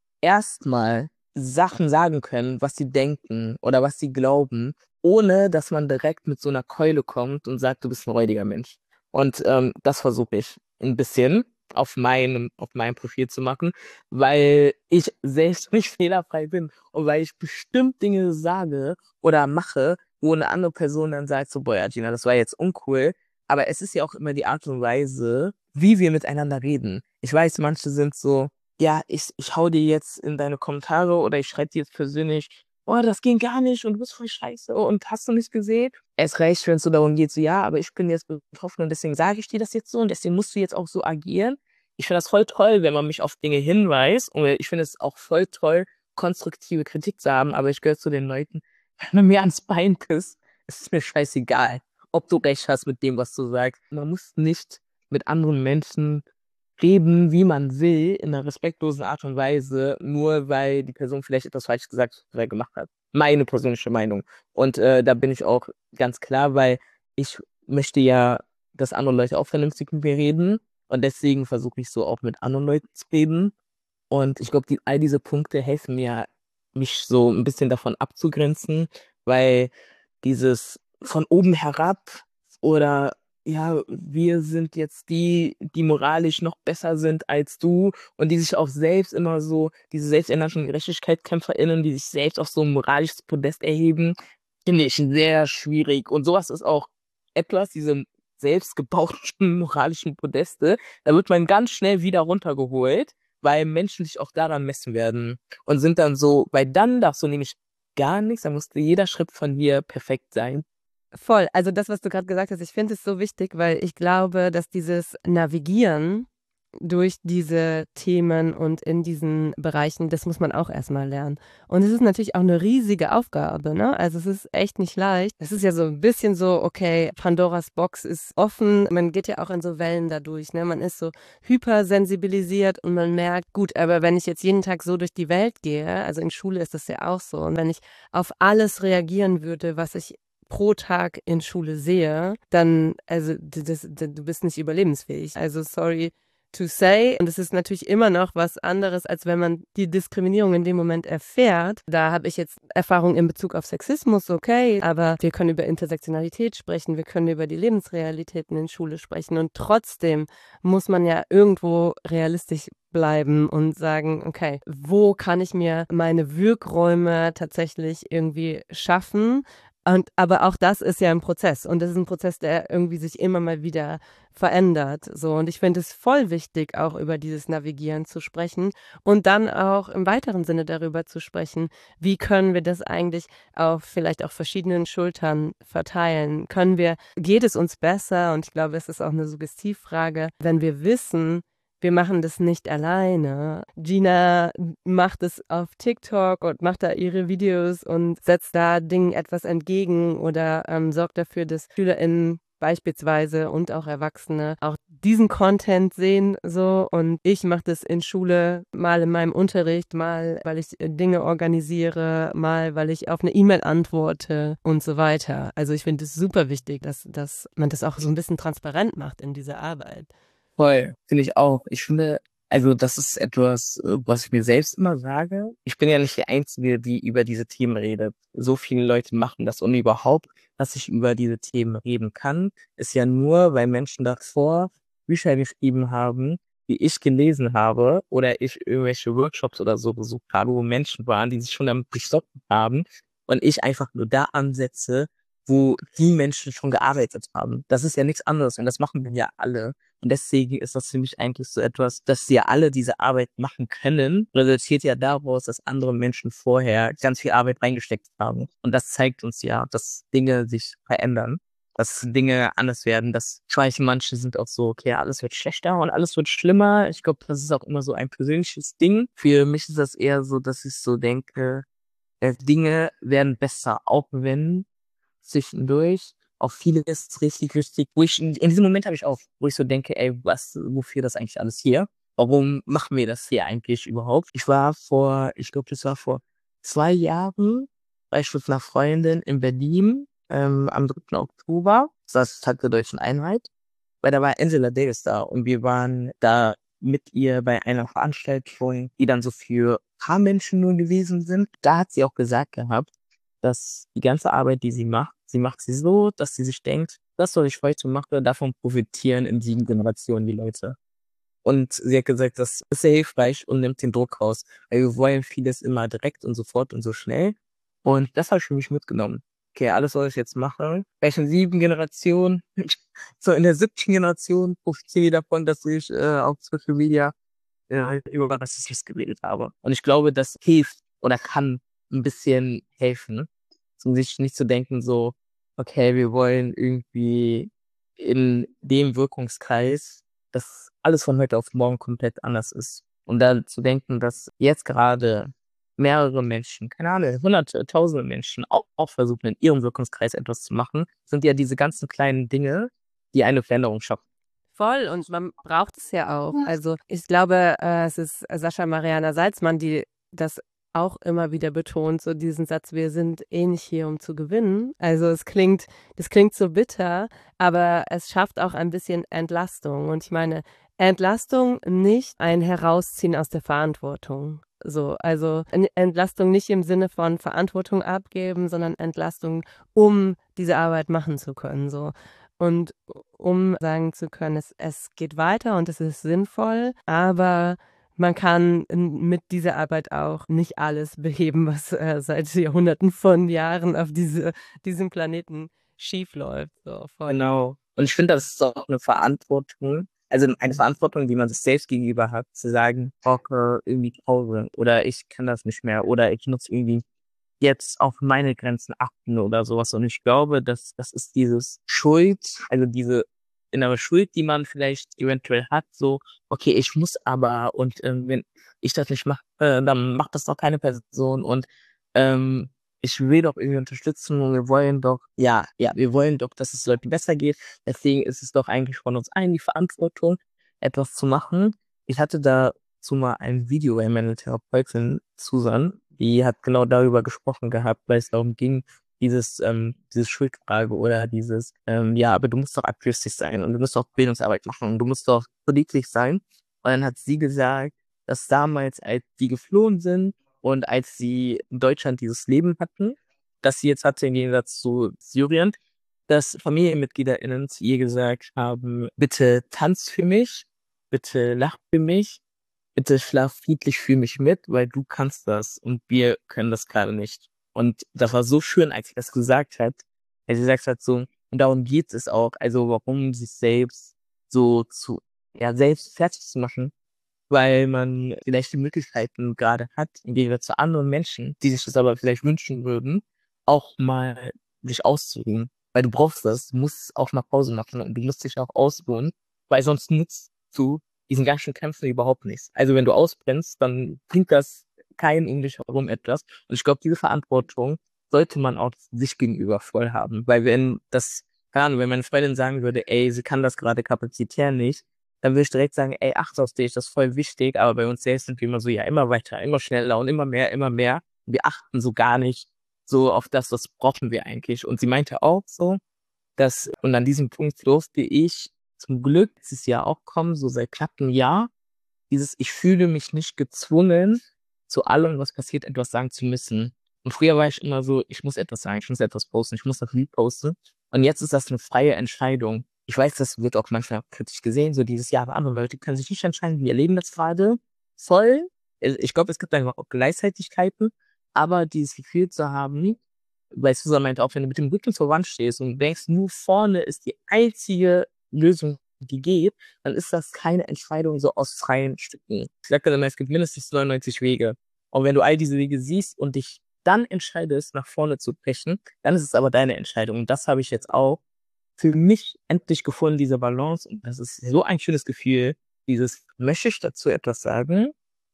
erstmal Sachen sagen können, was sie denken oder was sie glauben, ohne dass man direkt mit so einer Keule kommt und sagt, du bist ein räudiger Mensch. Und das versuche ich ein bisschen auf meinem Profil zu machen, weil ich selbst nicht fehlerfrei bin und weil ich bestimmt Dinge sage oder mache, wo eine andere Person dann sagt, so, boah, ja, Gina, das war jetzt uncool. Aber es ist ja auch immer die Art und Weise, wie wir miteinander reden. Ich weiß, manche sind so, ja, ich hau dir jetzt in deine Kommentare oder ich schreibe dir jetzt persönlich, oh, das ging gar nicht und du bist voll scheiße und hast du nicht gesehen? Es reicht, wenn es so darum geht, so, ja, aber ich bin jetzt betroffen und deswegen sage ich dir das jetzt so und deswegen musst du jetzt auch so agieren. Ich finde das voll toll, wenn man mich auf Dinge hinweist und ich finde es auch voll toll, konstruktive Kritik zu haben, aber ich gehöre zu den Leuten, wenn du mir ans Bein pisst, es ist mir scheißegal, ob du recht hast mit dem, was du sagst. Man muss nicht mit anderen Menschen reden, wie man will, in einer respektlosen Art und Weise, nur weil die Person vielleicht etwas falsch gesagt oder gemacht hat. Meine persönliche Meinung. Und da bin ich auch ganz klar, weil ich möchte ja dass andere Leute auch vernünftig mit mir reden. Und deswegen versuche ich so auch mit anderen Leuten zu reden. Und ich glaube, all diese Punkte helfen mir, mich so ein bisschen davon abzugrenzen, weil dieses von oben herab oder ja, wir sind jetzt die moralisch noch besser sind als du und die sich auch selbst immer so, diese selbsternannten GerechtigkeitskämpferInnen, die sich selbst auf so ein moralisches Podest erheben, finde ich sehr schwierig. Und sowas ist auch etwas, diese selbstgebauten moralischen Podeste, da wird man ganz schnell wieder runtergeholt, weil Menschen sich auch daran messen werden und sind dann so, weil dann darfst du nämlich gar nichts, da musste jeder Schritt von dir perfekt sein. Voll. Also das, was du gerade gesagt hast, ich finde es so wichtig, weil ich glaube, dass dieses Navigieren durch diese Themen und in diesen Bereichen, das muss man auch erstmal lernen. Und es ist natürlich auch eine riesige Aufgabe, ne? Also es ist echt nicht leicht. Es ist ja so ein bisschen so, okay, Pandoras Box ist offen. Man geht ja auch in so Wellen dadurch, ne? Man ist so hypersensibilisiert und man merkt, gut, aber wenn ich jetzt jeden Tag so durch die Welt gehe, also in Schule ist das ja auch so, und wenn ich auf alles reagieren würde, was ich pro Tag in Schule sehe, dann, also du bist nicht überlebensfähig. Also sorry to say. Und es ist natürlich immer noch was anderes, als wenn man die Diskriminierung in dem Moment erfährt. Da habe ich jetzt Erfahrung in Bezug auf Sexismus, okay, aber wir können über Intersektionalität sprechen, wir können über die Lebensrealitäten in Schule sprechen und trotzdem muss man ja irgendwo realistisch bleiben und sagen, okay, wo kann ich mir meine Wirkräume tatsächlich irgendwie schaffen? Aber auch das ist ja ein Prozess und das ist ein Prozess, der irgendwie sich immer mal wieder verändert. So, und ich finde es voll wichtig, auch über dieses Navigieren zu sprechen und dann auch im weiteren Sinne darüber zu sprechen, wie können wir das eigentlich auf vielleicht auch verschiedenen Schultern verteilen? Geht es uns besser? Und ich glaube, es ist auch eine Suggestivfrage, wenn wir wissen, wir machen das nicht alleine. Gina macht es auf TikTok und macht da ihre Videos und setzt da Dingen etwas entgegen oder sorgt dafür, dass SchülerInnen beispielsweise und auch Erwachsene auch diesen Content sehen so, und ich mache das in Schule mal in meinem Unterricht, mal weil ich Dinge organisiere, mal weil ich auf eine E-Mail antworte und so weiter. Also ich finde es super wichtig, dass man das auch so ein bisschen transparent macht in dieser Arbeit. Voll, finde ich auch. Ich finde, also das ist etwas, was ich mir selbst immer sage. Ich bin ja nicht die Einzige, die über diese Themen redet. So viele Leute machen das und überhaupt, dass ich über diese Themen reden kann, ist ja nur, weil Menschen davor Bücher geschrieben haben, die ich gelesen habe oder ich irgendwelche Workshops oder so besucht habe, wo Menschen waren, die sich schon damit beschäftigt haben und ich einfach nur da ansetze, wo die Menschen schon gearbeitet haben. Das ist ja nichts anderes und das machen wir ja alle. Und deswegen ist das für mich eigentlich so etwas, dass wir alle diese Arbeit machen können, resultiert ja daraus, dass andere Menschen vorher ganz viel Arbeit reingesteckt haben. Und das zeigt uns ja, dass Dinge sich verändern, dass Dinge anders werden, dass ich weiß, manche sind auch so, okay, alles wird schlechter und alles wird schlimmer. Ich glaube, das ist auch immer so ein persönliches Ding. Für mich ist das eher so, dass ich so denke, Dinge werden besser, auch wenn zwischendurch auch vieles richtig, richtig, wo ich, in diesem Moment habe ich auch, wo ich so denke, ey, wofür das eigentlich alles hier? Warum machen wir das hier eigentlich überhaupt? Ich glaube, das war vor 2 Jahren, war ich mit einer Freundin in Berlin, am 3. Oktober, das ist Tag der Deutschen Einheit, weil da war Angela Davis da und wir waren da mit ihr bei einer Veranstaltung, die dann so für paar Menschen nur gewesen sind. Da hat sie auch gesagt gehabt, dass die ganze Arbeit, die sie macht sie so, dass sie sich denkt, das, was ich heute mache, davon profitieren in 7 Generationen die Leute. Und sie hat gesagt, das ist sehr hilfreich und nimmt den Druck raus, weil wir wollen vieles immer direkt und sofort und so schnell. Und das habe ich für mich mitgenommen. Okay, alles, was ich jetzt mache, vielleicht in 7 Generationen, so in der 7. Generation profitiere ich davon, dass ich auf Social Media über Rassismus geredet habe. Und ich glaube, das hilft oder kann ein bisschen helfen, um sich nicht zu denken, so, okay, wir wollen irgendwie in dem Wirkungskreis, dass alles von heute auf morgen komplett anders ist. Und da zu denken, dass jetzt gerade mehrere Menschen, keine Ahnung, hunderte, tausende Menschen auch versuchen, in ihrem Wirkungskreis etwas zu machen, sind ja diese ganzen kleinen Dinge, die eine Veränderung schaffen. Voll, und man braucht es ja auch. Also ich glaube, es ist Sascha Mariana Salzmann, die das auch immer wieder betont, so diesen Satz, wir sind eh nicht hier, um zu gewinnen. Also das klingt so bitter, aber es schafft auch ein bisschen Entlastung. Und ich meine, Entlastung, nicht ein Herausziehen aus der Verantwortung. So, also Entlastung nicht im Sinne von Verantwortung abgeben, sondern Entlastung, um diese Arbeit machen zu können. So. Und um sagen zu können, es geht weiter und es ist sinnvoll, aber man kann mit dieser Arbeit auch nicht alles beheben, was seit Jahrhunderten von Jahren auf diesem Planeten schiefläuft. So, voll. Genau. Und ich finde, das ist auch eine Verantwortung, also eine Verantwortung, die man sich selbst gegenüber hat, zu sagen, ich brauche irgendwie Pause oder ich kann das nicht mehr oder ich muss irgendwie jetzt auf meine Grenzen achten oder sowas. Und ich glaube, dass das ist dieses Schuld, also diese innere Schuld, die man vielleicht eventuell hat, so, okay, ich muss aber und wenn ich das nicht mache, dann macht das doch keine Person und ähm, ich will doch irgendwie unterstützen und wir wollen doch, ja, wir wollen doch, dass es Leuten besser geht. Deswegen ist es doch eigentlich von uns allen die Verantwortung, etwas zu machen. Ich hatte dazu mal ein Video bei meiner Therapeutin Susan, die hat genau darüber gesprochen gehabt, weil es darum ging, diese Schuldfrage oder ja, aber du musst doch abschließend sein und du musst doch Bildungsarbeit machen und du musst doch politisch sein. Und dann hat sie gesagt, dass damals, als die geflohen sind und als sie in Deutschland dieses Leben hatten, das sie jetzt hatte im Gegensatz zu Syrien, dass FamilienmitgliederInnen zu ihr gesagt haben, bitte tanz für mich, bitte lach für mich, bitte schlaf friedlich für mich mit, weil du kannst das und wir können das gerade nicht. Und das war so schön, als sie das gesagt hat. Als sie gesagt hat, so, und darum geht es auch, also warum sich selbst selbst fertig zu machen, weil man vielleicht die Möglichkeiten gerade hat, im Gegensatz zu anderen Menschen, die sich das aber vielleicht wünschen würden, auch mal sich auszuruhen. Weil du brauchst das, du musst auch mal Pause machen und du musst dich auch ausruhen, weil sonst nutzt du diesen ganzen Kämpfen überhaupt nichts. Also wenn du ausbrennst, dann bringt das keinen um dich herum etwas. Und ich glaube, diese Verantwortung sollte man auch sich gegenüber voll haben. Weil keine Ahnung, wenn meine Freundin sagen würde, ey, sie kann das gerade kapazitär nicht, dann würde ich direkt sagen, ey, achte auf dich, das ist voll wichtig, aber bei uns selbst sind wir immer so, ja, immer weiter, immer schneller und immer mehr, immer mehr. Und wir achten so gar nicht so auf das, was brauchen wir eigentlich. Und sie meinte auch so, und an diesem Punkt durfte ich zum Glück dieses Jahr auch kommen, so seit knapp einem Jahr, ich fühle mich nicht gezwungen, zu allem, was passiert, etwas sagen zu müssen. Und früher war ich immer so, ich muss etwas sagen, ich muss etwas posten, ich muss das reposten. Und jetzt ist das eine freie Entscheidung. Ich weiß, das wird auch manchmal kritisch gesehen, so dieses Jahr, aber andere Leute können sich nicht entscheiden, wir erleben das gerade voll. Ich glaube, es gibt einfach auch Gleichzeitigkeiten, aber dieses Gefühl zu haben, weil Susan meinte auch, wenn du mit dem Rücken zur Wand stehst und denkst, nur vorne ist die einzige Lösung, die geht, dann ist das keine Entscheidung so aus freien Stücken. Ich sage dann, es gibt mindestens 99 Wege. Und wenn du all diese Wege siehst und dich dann entscheidest, nach vorne zu brechen, dann ist es aber deine Entscheidung. Und das habe ich jetzt auch für mich endlich gefunden, diese Balance. Und das ist so ein schönes Gefühl, möchte ich dazu etwas sagen?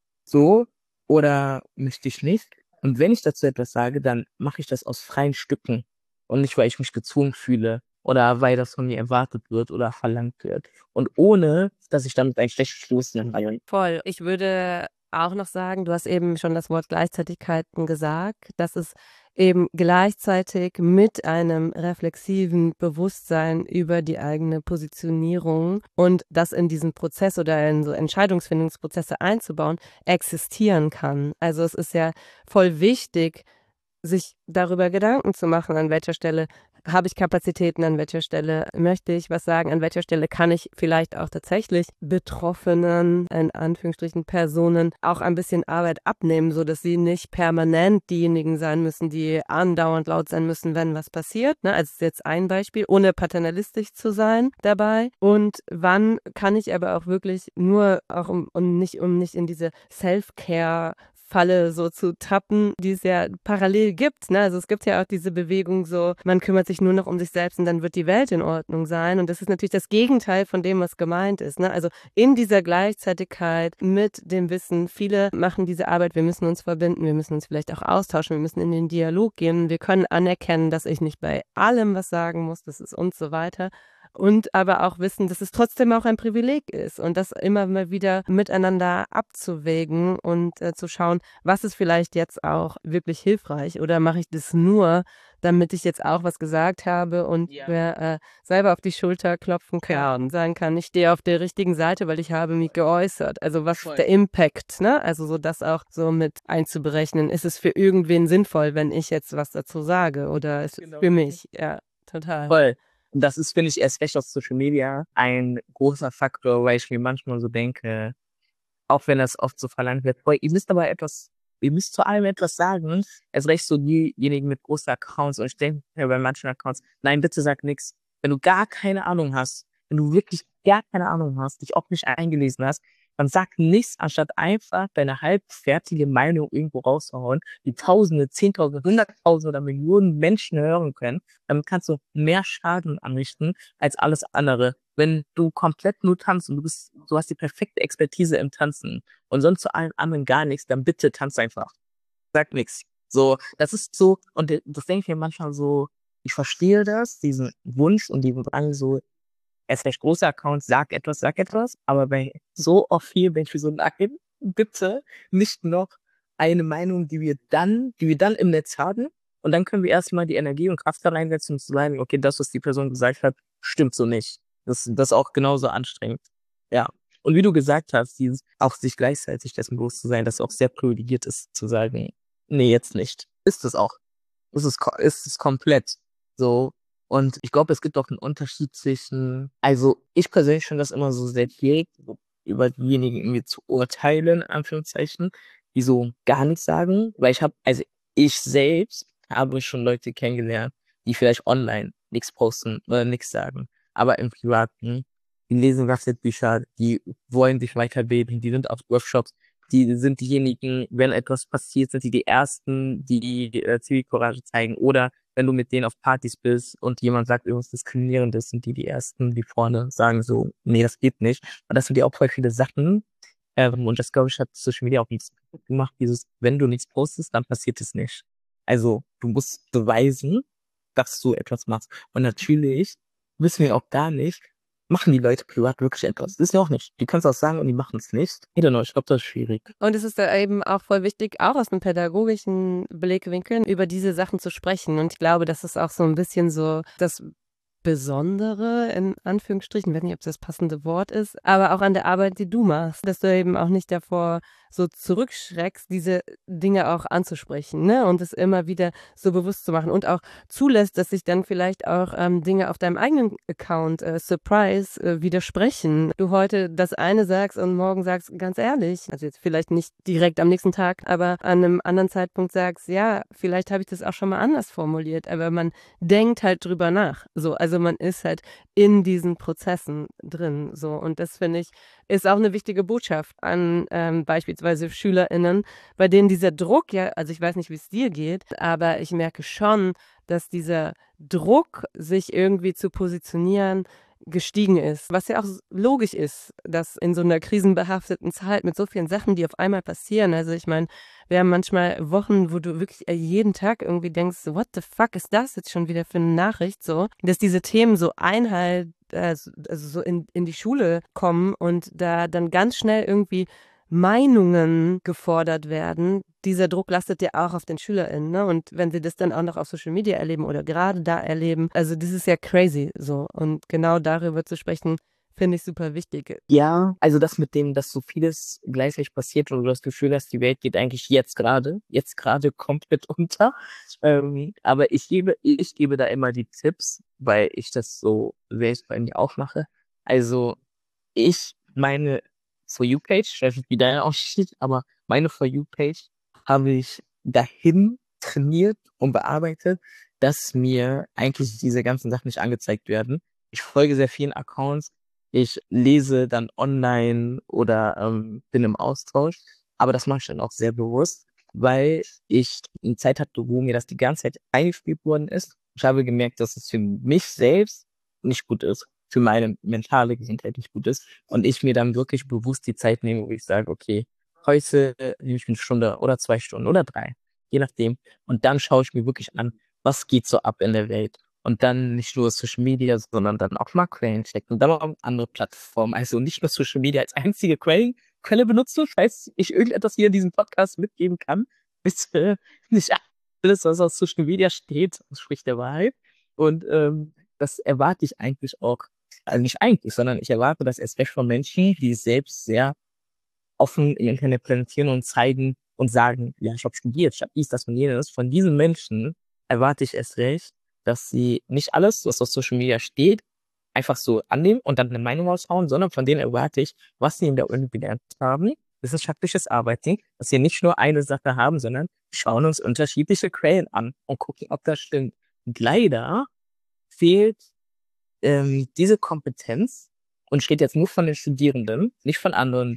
So, oder möchte ich nicht? Und wenn ich dazu etwas sage, dann mache ich das aus freien Stücken und nicht, weil ich mich gezwungen fühle oder weil das von mir erwartet wird oder verlangt wird. Und ohne, dass ich damit ein schlechtes Gewissen habe. Voll. Ich würde auch noch sagen, du hast eben schon das Wort Gleichzeitigkeiten gesagt, dass es eben gleichzeitig mit einem reflexiven Bewusstsein über die eigene Positionierung und das in diesen Prozess oder in so Entscheidungsfindungsprozesse einzubauen, existieren kann. Also es ist ja voll wichtig, sich darüber Gedanken zu machen, an welcher Stelle habe ich Kapazitäten, an welcher Stelle möchte ich was sagen, an welcher Stelle kann ich vielleicht auch tatsächlich Betroffenen, in Anführungsstrichen Personen, auch ein bisschen Arbeit abnehmen, sodass sie nicht permanent diejenigen sein müssen, die andauernd laut sein müssen, wenn was passiert. Ne? Also das ist jetzt ein Beispiel, ohne paternalistisch zu sein dabei. Und wann kann ich aber auch wirklich nur, auch um nicht in diese Self-Care Falle so zu tappen, die es ja parallel gibt. Ne? Also es gibt ja auch diese Bewegung so, man kümmert sich nur noch um sich selbst und dann wird die Welt in Ordnung sein. Und das ist natürlich das Gegenteil von dem, was gemeint ist. Ne? Also in dieser Gleichzeitigkeit mit dem Wissen, viele machen diese Arbeit, wir müssen uns verbinden, wir müssen uns vielleicht auch austauschen, wir müssen in den Dialog gehen, wir können anerkennen, dass ich nicht bei allem was sagen muss, das ist und so weiter. und aber auch wissen, dass es trotzdem auch ein Privileg ist und das immer mal wieder miteinander abzuwägen und zu schauen, was ist vielleicht jetzt auch wirklich hilfreich oder mache ich das nur, damit ich jetzt auch was gesagt habe und mir selber auf die Schulter klopfen kann und sagen kann, ich stehe auf der richtigen Seite, weil ich habe mich geäußert. Also was ist der Impact, ne? Also so das auch so mit einzuberechnen. Ist es für irgendwen sinnvoll, wenn ich jetzt was dazu sage oder ist es für mich? Ja, total. Voll. Und das ist, finde ich, erst recht auf Social Media ein großer Faktor, weil ich mir manchmal so denke, auch wenn das oft so verlangt wird, boah, ihr müsst zu allem etwas sagen. Erst recht so diejenigen mit großen Accounts. Und ich denke mir bei manchen Accounts, nein, bitte sag nichts. Wenn du gar keine Ahnung hast, wenn du wirklich gar keine Ahnung hast, dich auch nicht eingelesen hast, dann sag nichts, anstatt einfach deine halbfertige Meinung irgendwo rauszuhauen, die Tausende, Zehntausende, Hunderttausende oder Millionen Menschen hören können. Damit kannst du mehr Schaden anrichten als alles andere. Wenn du komplett nur tanzt und du hast die perfekte Expertise im Tanzen und sonst zu allen anderen gar nichts, dann bitte tanz einfach. Sag nichts. So, das ist so, und das denke ich mir manchmal so, ich verstehe das, diesen Wunsch und diesen Drang so, erst recht große Accounts, sag etwas, aber bei so oft viel bin ich wie so, nein, bitte nicht noch eine Meinung, die wir dann im Netz haben. Und dann können wir erstmal die Energie und Kraft da reinsetzen, um zu sagen, okay, das, was die Person gesagt hat, stimmt so nicht. Das ist auch genauso anstrengend. Ja. Und wie du gesagt hast, dieses, auch sich gleichzeitig dessen bewusst zu sein, dass es auch sehr privilegiert ist, zu sagen, nee, jetzt nicht. Ist es auch. Ist es komplett. So. Und ich glaube, es gibt auch einen Unterschied zwischen, also ich persönlich finde das immer so sehr schwierig, so über diejenigen irgendwie zu urteilen, in Anführungszeichen, die so gar nichts sagen, weil also ich selbst habe schon Leute kennengelernt, die vielleicht online nichts posten oder nichts sagen, aber im Privaten, die lesen Bücher, die wollen sich weiterbilden, die sind auf Workshops, die sind diejenigen, wenn etwas passiert, sind die Ersten, die Zivilcourage zeigen. Oder wenn du mit denen auf Partys bist und jemand sagt irgendwas Diskriminierendes, sind die Ersten, die vorne sagen so, nee, das geht nicht. Und das sind ja auch voll viele Sachen. Und das, glaube ich, hat Social Media auch nichts gemacht. Dieses, wenn du nichts postest, dann passiert es nicht. Also, du musst beweisen, dass du etwas machst. Und natürlich wissen wir auch gar nicht, machen die Leute privat wirklich etwas? Das ist ja auch nicht. Die können es auch sagen und die machen es nicht. I don't know, ich glaube, das ist schwierig. Und es ist da eben auch voll wichtig, auch aus einem pädagogischen Blickwinkel über diese Sachen zu sprechen. Und ich glaube, das ist auch so ein bisschen so das Besondere, in Anführungsstrichen, ich weiß nicht, ob das passende Wort ist, aber auch an der Arbeit, die du machst, dass du eben auch nicht davor so zurückschreckst, diese Dinge auch anzusprechen, ne? Und es immer wieder so bewusst zu machen und auch zulässt, dass sich dann vielleicht auch Dinge auf deinem eigenen Account, Surprise, widersprechen. Du heute das eine sagst und morgen sagst, ganz ehrlich, also jetzt vielleicht nicht direkt am nächsten Tag, aber an einem anderen Zeitpunkt sagst, ja, vielleicht habe ich das auch schon mal anders formuliert, aber man denkt halt drüber nach. So, also man ist halt in diesen Prozessen drin. So, und das finde ich, ist auch eine wichtige Botschaft an beispielsweise SchülerInnen, bei denen dieser Druck, ja, also ich weiß nicht, wie es dir geht, aber ich merke schon, dass dieser Druck, sich irgendwie zu positionieren, gestiegen ist. Was ja auch logisch ist, dass in so einer krisenbehafteten Zeit mit so vielen Sachen, die auf einmal passieren. Also ich meine, wir haben manchmal Wochen, wo du wirklich jeden Tag irgendwie denkst, what the fuck ist das jetzt schon wieder für eine Nachricht? So, dass diese Themen so also so in die Schule kommen und da dann ganz schnell irgendwie Meinungen gefordert werden. Dieser Druck lastet ja auch auf den SchülerInnen, ne? Und wenn sie das dann auch noch auf Social Media erleben oder gerade da erleben, also das ist ja crazy so. Und genau darüber zu sprechen, finde ich super wichtig. Ja, also das mit dem, dass so vieles gleichzeitig passiert und du das Gefühl hast, die Welt geht eigentlich jetzt gerade komplett unter. Aber ich gebe da immer die Tipps, weil ich das so selbst bei mir auch mache. Also meine For You-Page, ich weiß nicht, wie deine aussieht, aber meine For You-Page habe ich dahin trainiert und bearbeitet, dass mir eigentlich diese ganzen Sachen nicht angezeigt werden. Ich folge sehr vielen Accounts, ich lese dann online oder bin im Austausch, aber das mache ich dann auch sehr bewusst, weil ich eine Zeit hatte, wo mir das die ganze Zeit eingespielt worden ist. Ich habe gemerkt, dass es für mich selbst nicht gut ist, für meine mentale Gesundheit nicht gut ist und ich mir dann wirklich bewusst die Zeit nehme, wo ich sage, okay, heute nehme ich mir eine Stunde oder 2 Stunden oder 3, je nachdem. Und dann schaue ich mir wirklich an, was geht so ab in der Welt. Und dann nicht nur Social Media, sondern dann auch mal Quellen checken und dann auch andere Plattformen. Also nicht nur Social Media als einzige Quelle benutzen, falls ich irgendetwas hier in diesem Podcast mitgeben kann. Bitte nicht alles, was auf Social Media steht, spricht der Wahrheit. Und das erwarte ich eigentlich auch, also nicht eigentlich, sondern ich erwarte das erst recht von Menschen, die selbst sehr offen ihr Internet präsentieren und zeigen und sagen, ja, ich habe studiert, ich habe dies, das und jenes. Von diesen Menschen erwarte ich erst recht, dass sie nicht alles, was auf Social Media steht, einfach so annehmen und dann eine Meinung raushauen, sondern von denen erwarte ich, was sie in der Uni gelernt haben, wissenschaftliches Arbeiten, dass sie nicht nur eine Sache haben, sondern schauen uns unterschiedliche Quellen an und gucken, ob das stimmt. Und leider fehlt diese Kompetenz und steht jetzt nur von den Studierenden, nicht von anderen,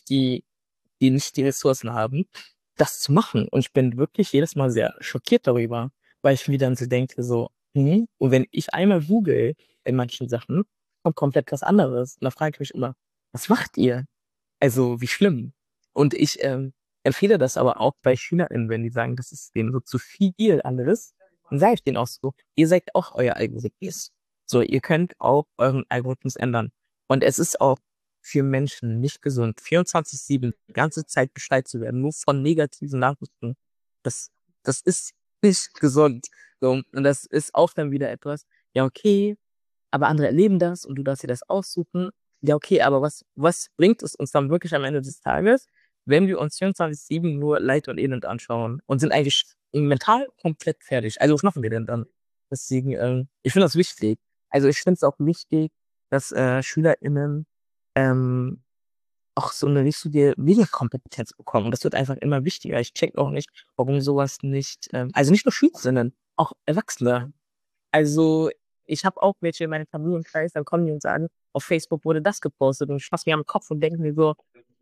die nicht die Ressourcen haben, das zu machen. Und ich bin wirklich jedes Mal sehr schockiert darüber, weil ich mir dann so denke, so, und wenn ich einmal google in manchen Sachen, kommt komplett was anderes. Und da frage ich mich immer, was macht ihr? Also, wie schlimm? Und ich empfehle das aber auch bei SchülerInnen, wenn die sagen, das ist denen so zu viel alles, dann sage ich denen auch so, ihr seid auch euer Algorithmus. So, ihr könnt auch euren Algorithmus ändern. Und es ist auch für Menschen nicht gesund, 24/7 die ganze Zeit Bescheid zu werden, nur von negativen Nachrichten. Das, das ist nicht gesund. So, und das ist auch dann wieder etwas, ja, okay, aber andere erleben das und du darfst dir das aussuchen. Ja, okay, aber was bringt es uns dann wirklich am Ende des Tages, wenn wir uns 24/7 nur Leid und Elend anschauen und sind eigentlich mental komplett fertig? Also, was machen wir denn dann? Deswegen, ich finde das wichtig. Also, ich finde es auch wichtig, dass SchülerInnen ähm, auch so eine richtige Medienkompetenz bekommen. Und das wird einfach immer wichtiger. Ich check auch nicht, warum sowas nicht, also nicht nur Schüler, sondern auch Erwachsene. Also, ich habe auch welche in meinem Familienkreis, dann kommen die und sagen, auf Facebook wurde das gepostet und ich fasse mir am Kopf und denke mir so,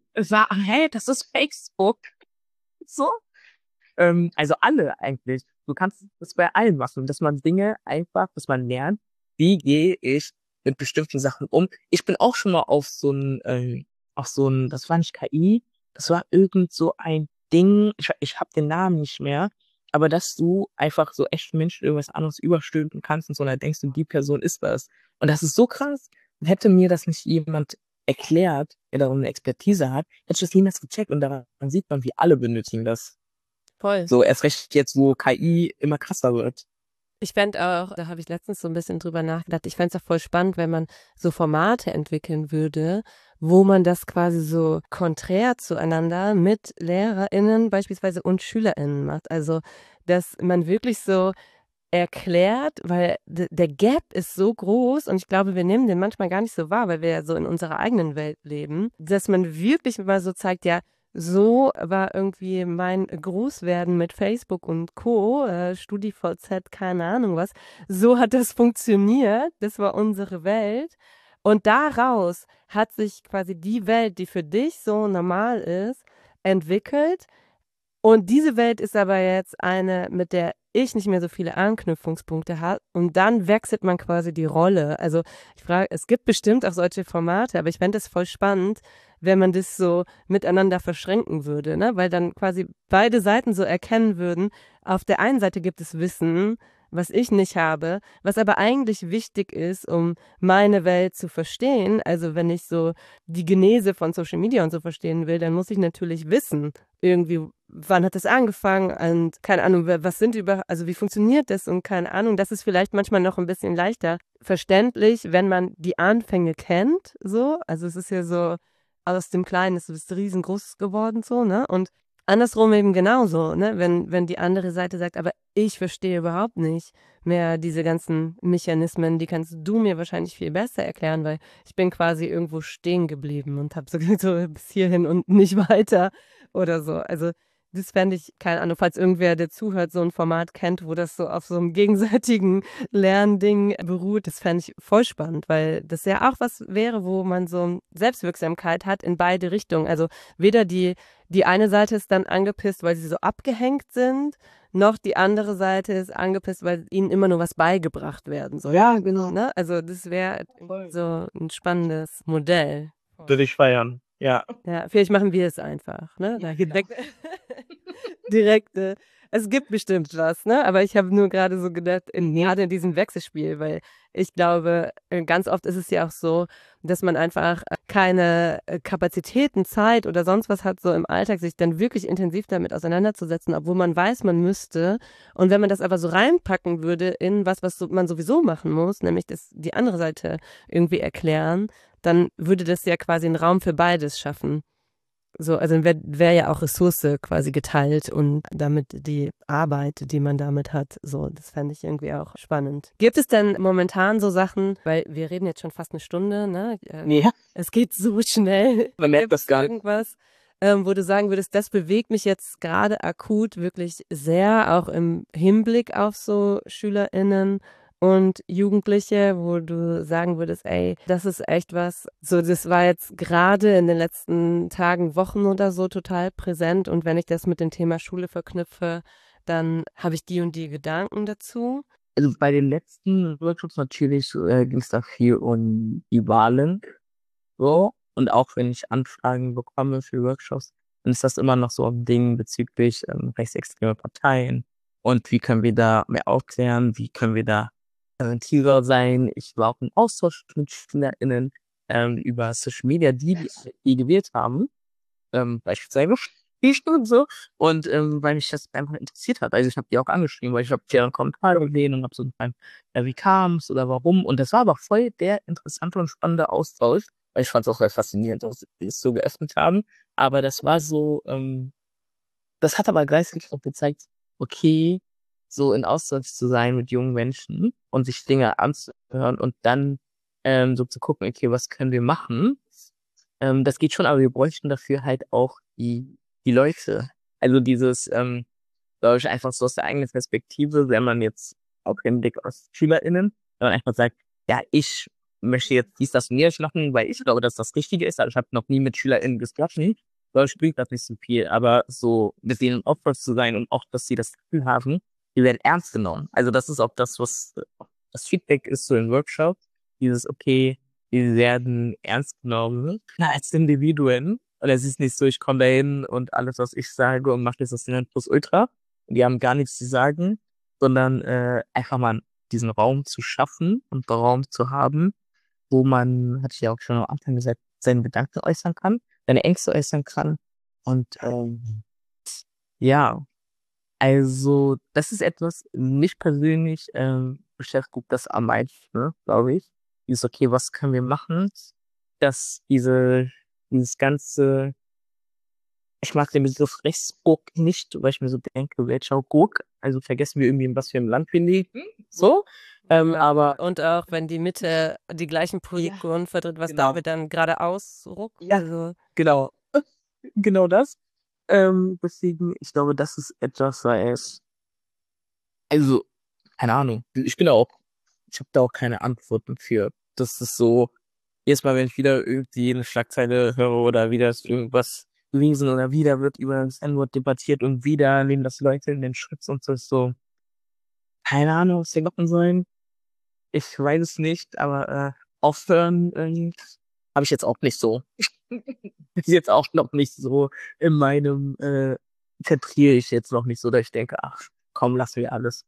hä, das ist Facebook. So? Also alle eigentlich. Du kannst das bei allen machen, dass man Dinge einfach, dass man lernt, wie gehe ich mit bestimmten Sachen um. Ich bin auch schon mal auf so ein, das war nicht KI, das war irgend so ein Ding, ich habe den Namen nicht mehr, aber dass du einfach so echt Menschen irgendwas anderes überstülpen kannst und so, und dann denkst du, die Person ist das. Und das ist so krass. Hätte mir das nicht jemand erklärt, der darum eine Expertise hat, hätte ich das niemals gecheckt und daran sieht man, wie alle benötigen das. Voll. So erst recht jetzt, wo KI immer krasser wird. Ich fände auch, da habe ich letztens so ein bisschen drüber nachgedacht, ich fände es auch voll spannend, wenn man so Formate entwickeln würde, wo man das quasi so konträr zueinander mit LehrerInnen beispielsweise und SchülerInnen macht. Also, dass man wirklich so erklärt, weil der Gap ist so groß und ich glaube, wir nehmen den manchmal gar nicht so wahr, weil wir ja so in unserer eigenen Welt leben, dass man wirklich mal so zeigt, ja, so war irgendwie mein Großwerden mit Facebook und Co., StudiVZ, keine Ahnung was. So hat das funktioniert, das war unsere Welt. Und daraus hat sich quasi die Welt, die für dich so normal ist, entwickelt. Und diese Welt ist aber jetzt eine, mit der ich nicht mehr so viele Anknüpfungspunkte habe. Und dann wechselt man quasi die Rolle. Also ich frage, es gibt bestimmt auch solche Formate, aber ich fände es voll spannend, wenn man das so miteinander verschränken würde, ne? Weil dann quasi beide Seiten so erkennen würden, auf der einen Seite gibt es Wissen, was ich nicht habe, was aber eigentlich wichtig ist, um meine Welt zu verstehen. Also wenn ich so die Genese von Social Media und so verstehen will, dann muss ich natürlich wissen, irgendwie, wann hat das angefangen und keine Ahnung, was sind also wie funktioniert das und keine Ahnung. Das ist vielleicht manchmal noch ein bisschen leichter verständlich, wenn man die Anfänge kennt, so. Also es ist ja so, aus dem Kleinen ist es riesengroß geworden, so, ne? Und andersrum eben genauso, ne? Wenn die andere Seite sagt, aber ich verstehe überhaupt nicht mehr diese ganzen Mechanismen, die kannst du mir wahrscheinlich viel besser erklären, weil ich bin quasi irgendwo stehen geblieben und habe so gesagt, so bis hierhin und nicht weiter oder so. Also das fände ich, keine Ahnung, falls irgendwer, der zuhört, so ein Format kennt, wo das so auf so einem gegenseitigen Lernding beruht, das fände ich voll spannend, weil das ja auch was wäre, wo man so Selbstwirksamkeit hat in beide Richtungen. Also weder die eine Seite ist dann angepisst, weil sie so abgehängt sind, noch die andere Seite ist angepisst, weil ihnen immer nur was beigebracht werden soll. Ja, genau. Ne? Also das wäre Voll. so ein spannendes Modell. Würde ich feiern. Ja. Ja, vielleicht machen wir es einfach. Ne? Da Ja, geht genau. direkte Es gibt bestimmt was, ne? Aber ich habe nur gerade so gedacht, gerade in diesem Wechselspiel, weil ich glaube, ganz oft ist es ja auch so, dass man einfach keine Kapazitäten, Zeit oder sonst was hat, so im Alltag, sich dann wirklich intensiv damit auseinanderzusetzen, obwohl man weiß, man müsste. Und wenn man das aber so reinpacken würde in was man sowieso machen muss, nämlich die andere Seite irgendwie erklären, dann würde das ja quasi einen Raum für beides schaffen. So, also wär ja auch Ressource quasi geteilt und damit die Arbeit, die man damit hat, so, das fände ich irgendwie auch spannend. Gibt es denn momentan so Sachen, weil wir reden jetzt schon fast eine Stunde, ne? Ja, Es geht so schnell. man merkt Gibt's das gar nicht. irgendwas, wo du sagen würdest, das bewegt mich jetzt gerade akut wirklich sehr, auch im Hinblick auf so SchülerInnen und Jugendliche, wo du sagen würdest, ey, das ist echt was. So, das war jetzt gerade in den letzten Tagen, Wochen oder so total präsent. Und wenn ich das mit dem Thema Schule verknüpfe, dann habe ich die und die Gedanken dazu. Also bei den letzten Workshops natürlich ging es da viel um die Wahlen. So. Und auch wenn ich Anfragen bekomme für Workshops, dann ist das immer noch so ein Ding bezüglich rechtsextreme Parteien. Und wie können wir da mehr aufklären? Wie können wir da präventiver sein? Ich war auch im Austausch mit SchülerInnen über Social Media, die gewählt haben. Beispielsweise ich und so. Und weil mich das einfach interessiert hat. Also ich habe die auch angeschrieben, weil ich habe deren Kommentare gesehen und habe so gefragt, wie kam's oder warum. Und das war aber voll der interessante und spannende Austausch. Weil ich fand es auch sehr faszinierend, dass sie es so geöffnet haben. Aber das war so, das hat aber gleichzeitig auch gezeigt, okay, so in Austausch zu sein mit jungen Menschen und sich Dinge anzuhören und dann so zu gucken, okay, was können wir machen? Das geht schon, aber wir bräuchten dafür halt auch die Leute. Also dieses, glaube ich, einfach so aus der eigenen Perspektive, wenn man jetzt auch im Blick aus SchülerInnen, wenn man einfach sagt, ja, ich möchte jetzt dies, das und jenes machen, weil ich glaube, dass das Richtige ist. Also ich habe noch nie mit SchülerInnen gesprochen, weil ich bringt das nicht so viel, aber so mit denen Opfer zu sein und auch, dass sie das Gefühl haben, die werden ernst genommen. Also das ist auch das, was das Feedback ist so in Workshops, dieses, okay, die werden ernst genommen als Individuen. Und es ist nicht so, ich komme da hin und alles, was ich sage und mache das aus den Plus Ultra. Und die haben gar nichts zu sagen, sondern einfach mal diesen Raum zu schaffen und den Raum zu haben, wo man, hatte ich ja auch schon am Anfang gesagt, seine Gedanken äußern kann, seine Ängste äußern kann. Und ja, also das ist etwas, mich persönlich beschäftigt das am meisten, ne, glaube ich. Ist okay, was können wir machen, dass dieses ganze, ich mag den Begriff Rechtsruck nicht, weil ich mir so denke, welcher Ruck, also vergessen wir irgendwie, in was für einem Land wir leben, so, aber Und auch wenn die Mitte die gleichen Positionen vertritt, was genau. damit dann geradeaus ruckt. Ja, Also, genau, genau das. Deswegen, ich glaube, das ist etwas, weil es, also, keine Ahnung, ich habe da auch keine Antworten für. Das ist so, jedes Mal, wenn ich wieder irgendwie eine Schlagzeile höre oder wieder ist irgendwas gelesen oder wieder wird über das N-Wort debattiert und wieder nehmen das Leute in den Schutz und so ist so, keine Ahnung, was wir machen sollen. Ich weiß es nicht, aber aufhören habe ich jetzt auch nicht so. Ist jetzt auch noch nicht so in meinem, zentriere ich jetzt noch nicht so, dass ich denke, ach, komm, lassen wir alles.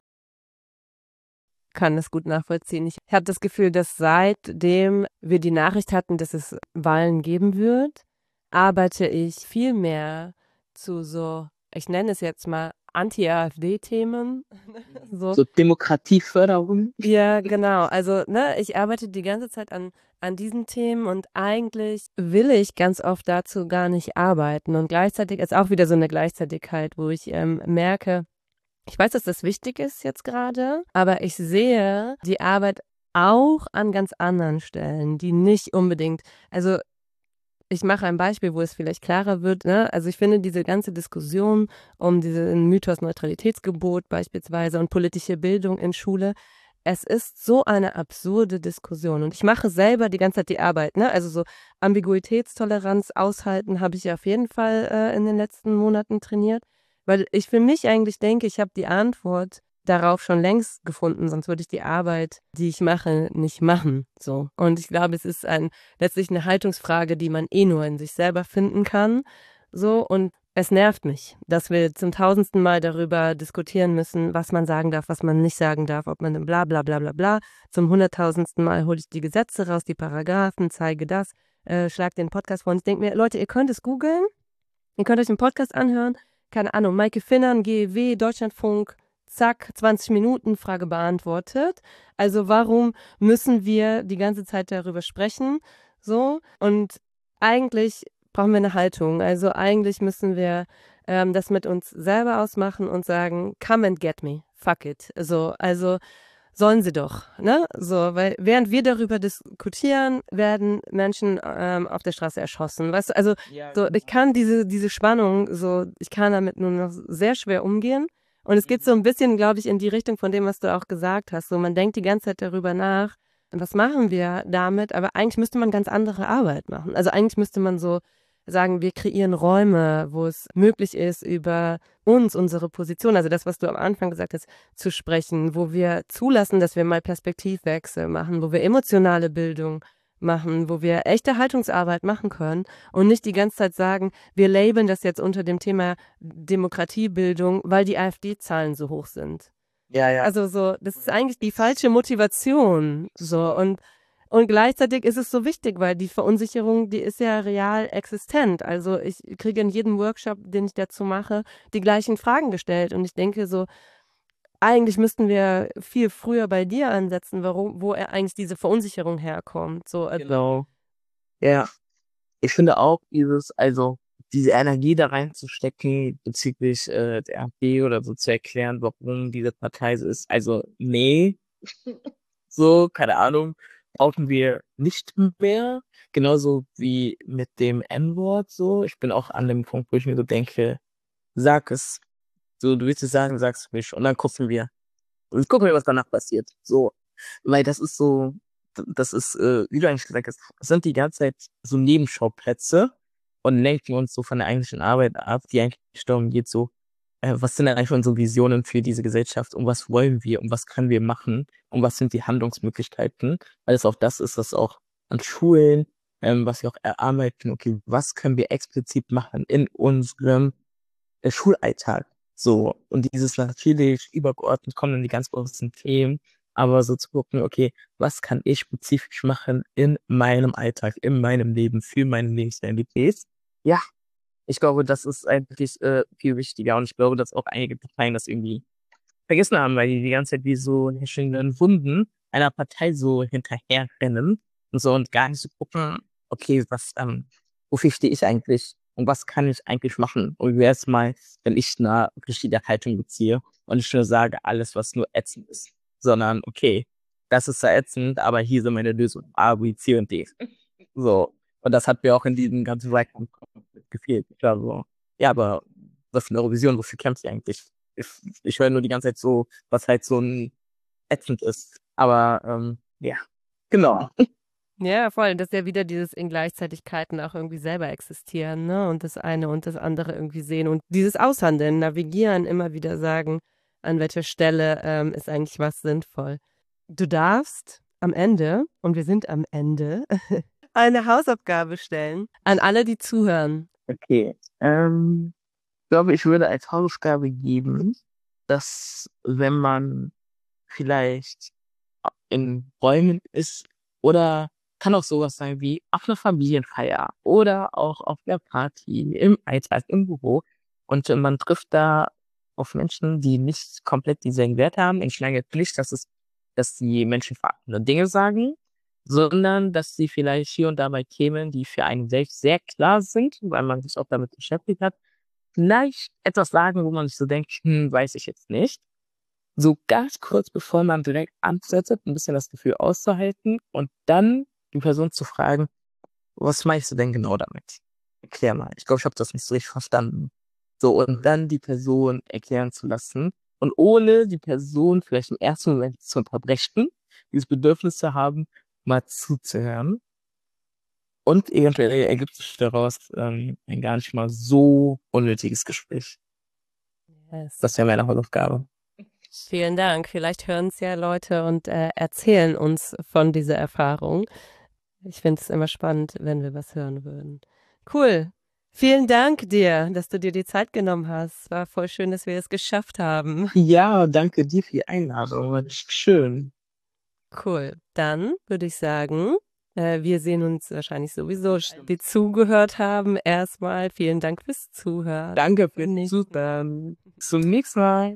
kann es gut nachvollziehen. Ich habe das Gefühl, dass seitdem wir die Nachricht hatten, dass es Wahlen geben wird, arbeite ich viel mehr zu so, ich nenne es jetzt mal Anti-AfD-Themen. So Demokratieförderung. Ja, genau. Also, ne, ich arbeite die ganze Zeit an diesen Themen und eigentlich will ich ganz oft dazu gar nicht arbeiten. Und gleichzeitig ist auch wieder so eine Gleichzeitigkeit, wo ich merke, ich weiß, dass das wichtig ist jetzt gerade, aber ich sehe die Arbeit auch an ganz anderen Stellen, die nicht unbedingt, also ich mache ein Beispiel, wo es vielleicht klarer wird. Ne? Also ich finde diese ganze Diskussion um diesen Mythos Neutralitätsgebot beispielsweise und politische Bildung in Schule, es ist so eine absurde Diskussion. Und ich mache selber die ganze Zeit die Arbeit. Ne? Also so Ambiguitätstoleranz aushalten habe ich auf jeden Fall in den letzten Monaten trainiert, weil ich für mich eigentlich denke, ich habe die Antwort darauf schon längst gefunden, sonst würde ich die Arbeit, die ich mache, nicht machen. So. Und ich glaube, es ist letztlich eine Haltungsfrage, die man nur in sich selber finden kann. So, und Es nervt mich, dass wir zum 1000. Mal darüber diskutieren müssen, was man sagen darf, was man nicht sagen darf, ob man bla bla bla bla bla. Zum 100.000. Mal hole ich die Gesetze raus, die Paragraphen, zeige das, schlag den Podcast vor. Und ich denke mir, Leute, ihr könnt es googeln, ihr könnt euch den Podcast anhören, keine Ahnung, Maike Finnern, GEW, Deutschlandfunk, zack, 20 Minuten, Frage beantwortet. Also warum müssen wir die ganze Zeit darüber sprechen? So, und eigentlich brauchen wir eine Haltung. Also eigentlich müssen wir das mit uns selber ausmachen und sagen, come and get me, fuck it. So, also sollen sie doch, ne? So, weil während wir darüber diskutieren, werden Menschen auf der Straße erschossen. Weißt du, also Ja, so, ich kann diese Spannung, so, ich kann damit nur noch sehr schwer umgehen. Und es geht so ein bisschen, glaube ich, in die Richtung von dem, was du auch gesagt hast. So, man denkt die ganze Zeit darüber nach, was machen wir damit? Aber eigentlich müsste man ganz andere Arbeit machen. Also eigentlich müsste man so sagen, wir kreieren Räume, wo es möglich ist, über uns, unsere Position, also das, was du am Anfang gesagt hast, zu sprechen, wo wir zulassen, dass wir mal Perspektivwechsel machen, wo wir emotionale Bildung machen, wo wir echte Haltungsarbeit machen können und nicht die ganze Zeit sagen, wir labeln das jetzt unter dem Thema Demokratiebildung, weil die AfD-Zahlen so hoch sind. ja, ja. Also so, das ist eigentlich die falsche Motivation. So und gleichzeitig ist es so wichtig, weil die Verunsicherung, die ist ja real existent. Also ich kriege in jedem Workshop, den ich dazu mache, die gleichen Fragen gestellt. Und ich denke so, eigentlich müssten wir viel früher bei dir ansetzen, wo eigentlich diese Verunsicherung herkommt. So, Genau. Ja, ich finde auch diese Energie da reinzustecken bezüglich der AfD oder so zu erklären, warum diese Partei so ist. Also, nee, so, keine Ahnung, brauchen wir nicht mehr. Genauso wie mit dem N-Wort so. Ich bin auch an dem Punkt, wo ich mir so denke, sag es. So, du willst es sagen, sag's für mich. Und dann gucken wir, was danach passiert. So, weil das ist so, das ist, wie du eigentlich gesagt hast, es sind die ganze Zeit so Nebenschauplätze und lenken uns so von der eigentlichen Arbeit ab, die eigentlich darum geht, so, was sind denn eigentlich unsere Visionen für diese Gesellschaft und was wollen wir und was können wir machen und was sind die Handlungsmöglichkeiten, weil es auch das ist, was auch an Schulen, was wir auch erarbeiten, okay, was können wir explizit machen in unserem Schulalltag. So, und dieses natürlich übergeordnet kommen dann die ganz großen Themen, aber so zu gucken, okay, was kann ich spezifisch machen in meinem Alltag, in meinem Leben, für meine Lebensrealität? Ja, ich glaube, das ist eigentlich viel wichtiger und ich glaube, dass auch einige Parteien das irgendwie vergessen haben, weil die ganze Zeit wie so häschenden Wunden einer Partei so hinterherrennen und so und gar nicht so gucken, okay, wofür stehe ich eigentlich und was kann ich eigentlich machen? Und wie wäre es mal, wenn ich eine richtige Haltung beziehe und nicht nur sage, alles, was nur ätzend ist, sondern okay, das ist zwar ätzend, aber hier sind meine Lösungen, A, B, C und D. So. Und das hat mir auch in diesem ganzen Wahlkampf gefehlt. Ich war so, ja, aber was für eine Eurovision, wofür kämpft ihr eigentlich? Ich, ich höre nur die ganze Zeit so, was halt so ein ätzend ist. Aber ja, genau. ja, voll. Das ist ja wieder dieses in Gleichzeitigkeiten auch irgendwie selber existieren, ne? Und das eine und das andere irgendwie sehen. Und dieses Aushandeln, navigieren, immer wieder sagen, an welcher Stelle ist eigentlich was sinnvoll. Du darfst am Ende, und wir sind am Ende, eine Hausaufgabe stellen an alle, die zuhören. Okay. Ich glaube, ich würde als Hausaufgabe geben, dass wenn man vielleicht in Räumen ist oder kann auch sowas sein wie auf einer Familienfeier oder auch auf einer Party, im Alltag, im Büro. Und man trifft da auf Menschen, die nicht komplett dieselben Werte haben. Ich meine jetzt nicht, dass die Menschen verachtende Dinge sagen, sondern dass sie vielleicht hier und da bei Themen, die für einen selbst sehr klar sind, weil man sich auch damit beschäftigt hat, vielleicht etwas sagen, wo man sich so denkt, weiß ich jetzt nicht. So ganz kurz bevor man direkt antwortet, ein bisschen das Gefühl auszuhalten und dann die Person zu fragen, was meinst du denn genau damit? Erklär mal. Ich glaube, ich habe das nicht so richtig verstanden. So, und dann die Person erklären zu lassen und ohne die Person vielleicht im ersten Moment zu unterbrechen, dieses Bedürfnis zu haben, mal zuzuhören. Und eventuell ergibt sich daraus ein gar nicht mal so unnötiges Gespräch. Yes. Das wäre meine Hausaufgabe. Vielen Dank. Vielleicht hören es ja Leute und erzählen uns von dieser Erfahrung. Ich finde es immer spannend, wenn wir was hören würden. Cool. Vielen Dank dir, dass du dir die Zeit genommen hast. War voll schön, dass wir es geschafft haben. Ja, danke dir für die Einladung. War richtig schön. Cool. Dann würde ich sagen, wir sehen uns wahrscheinlich sowieso, die zugehört haben. Erstmal vielen Dank fürs Zuhören. Danke Bis zum fürs nächsten Zuhören. Bis zum nächsten Mal.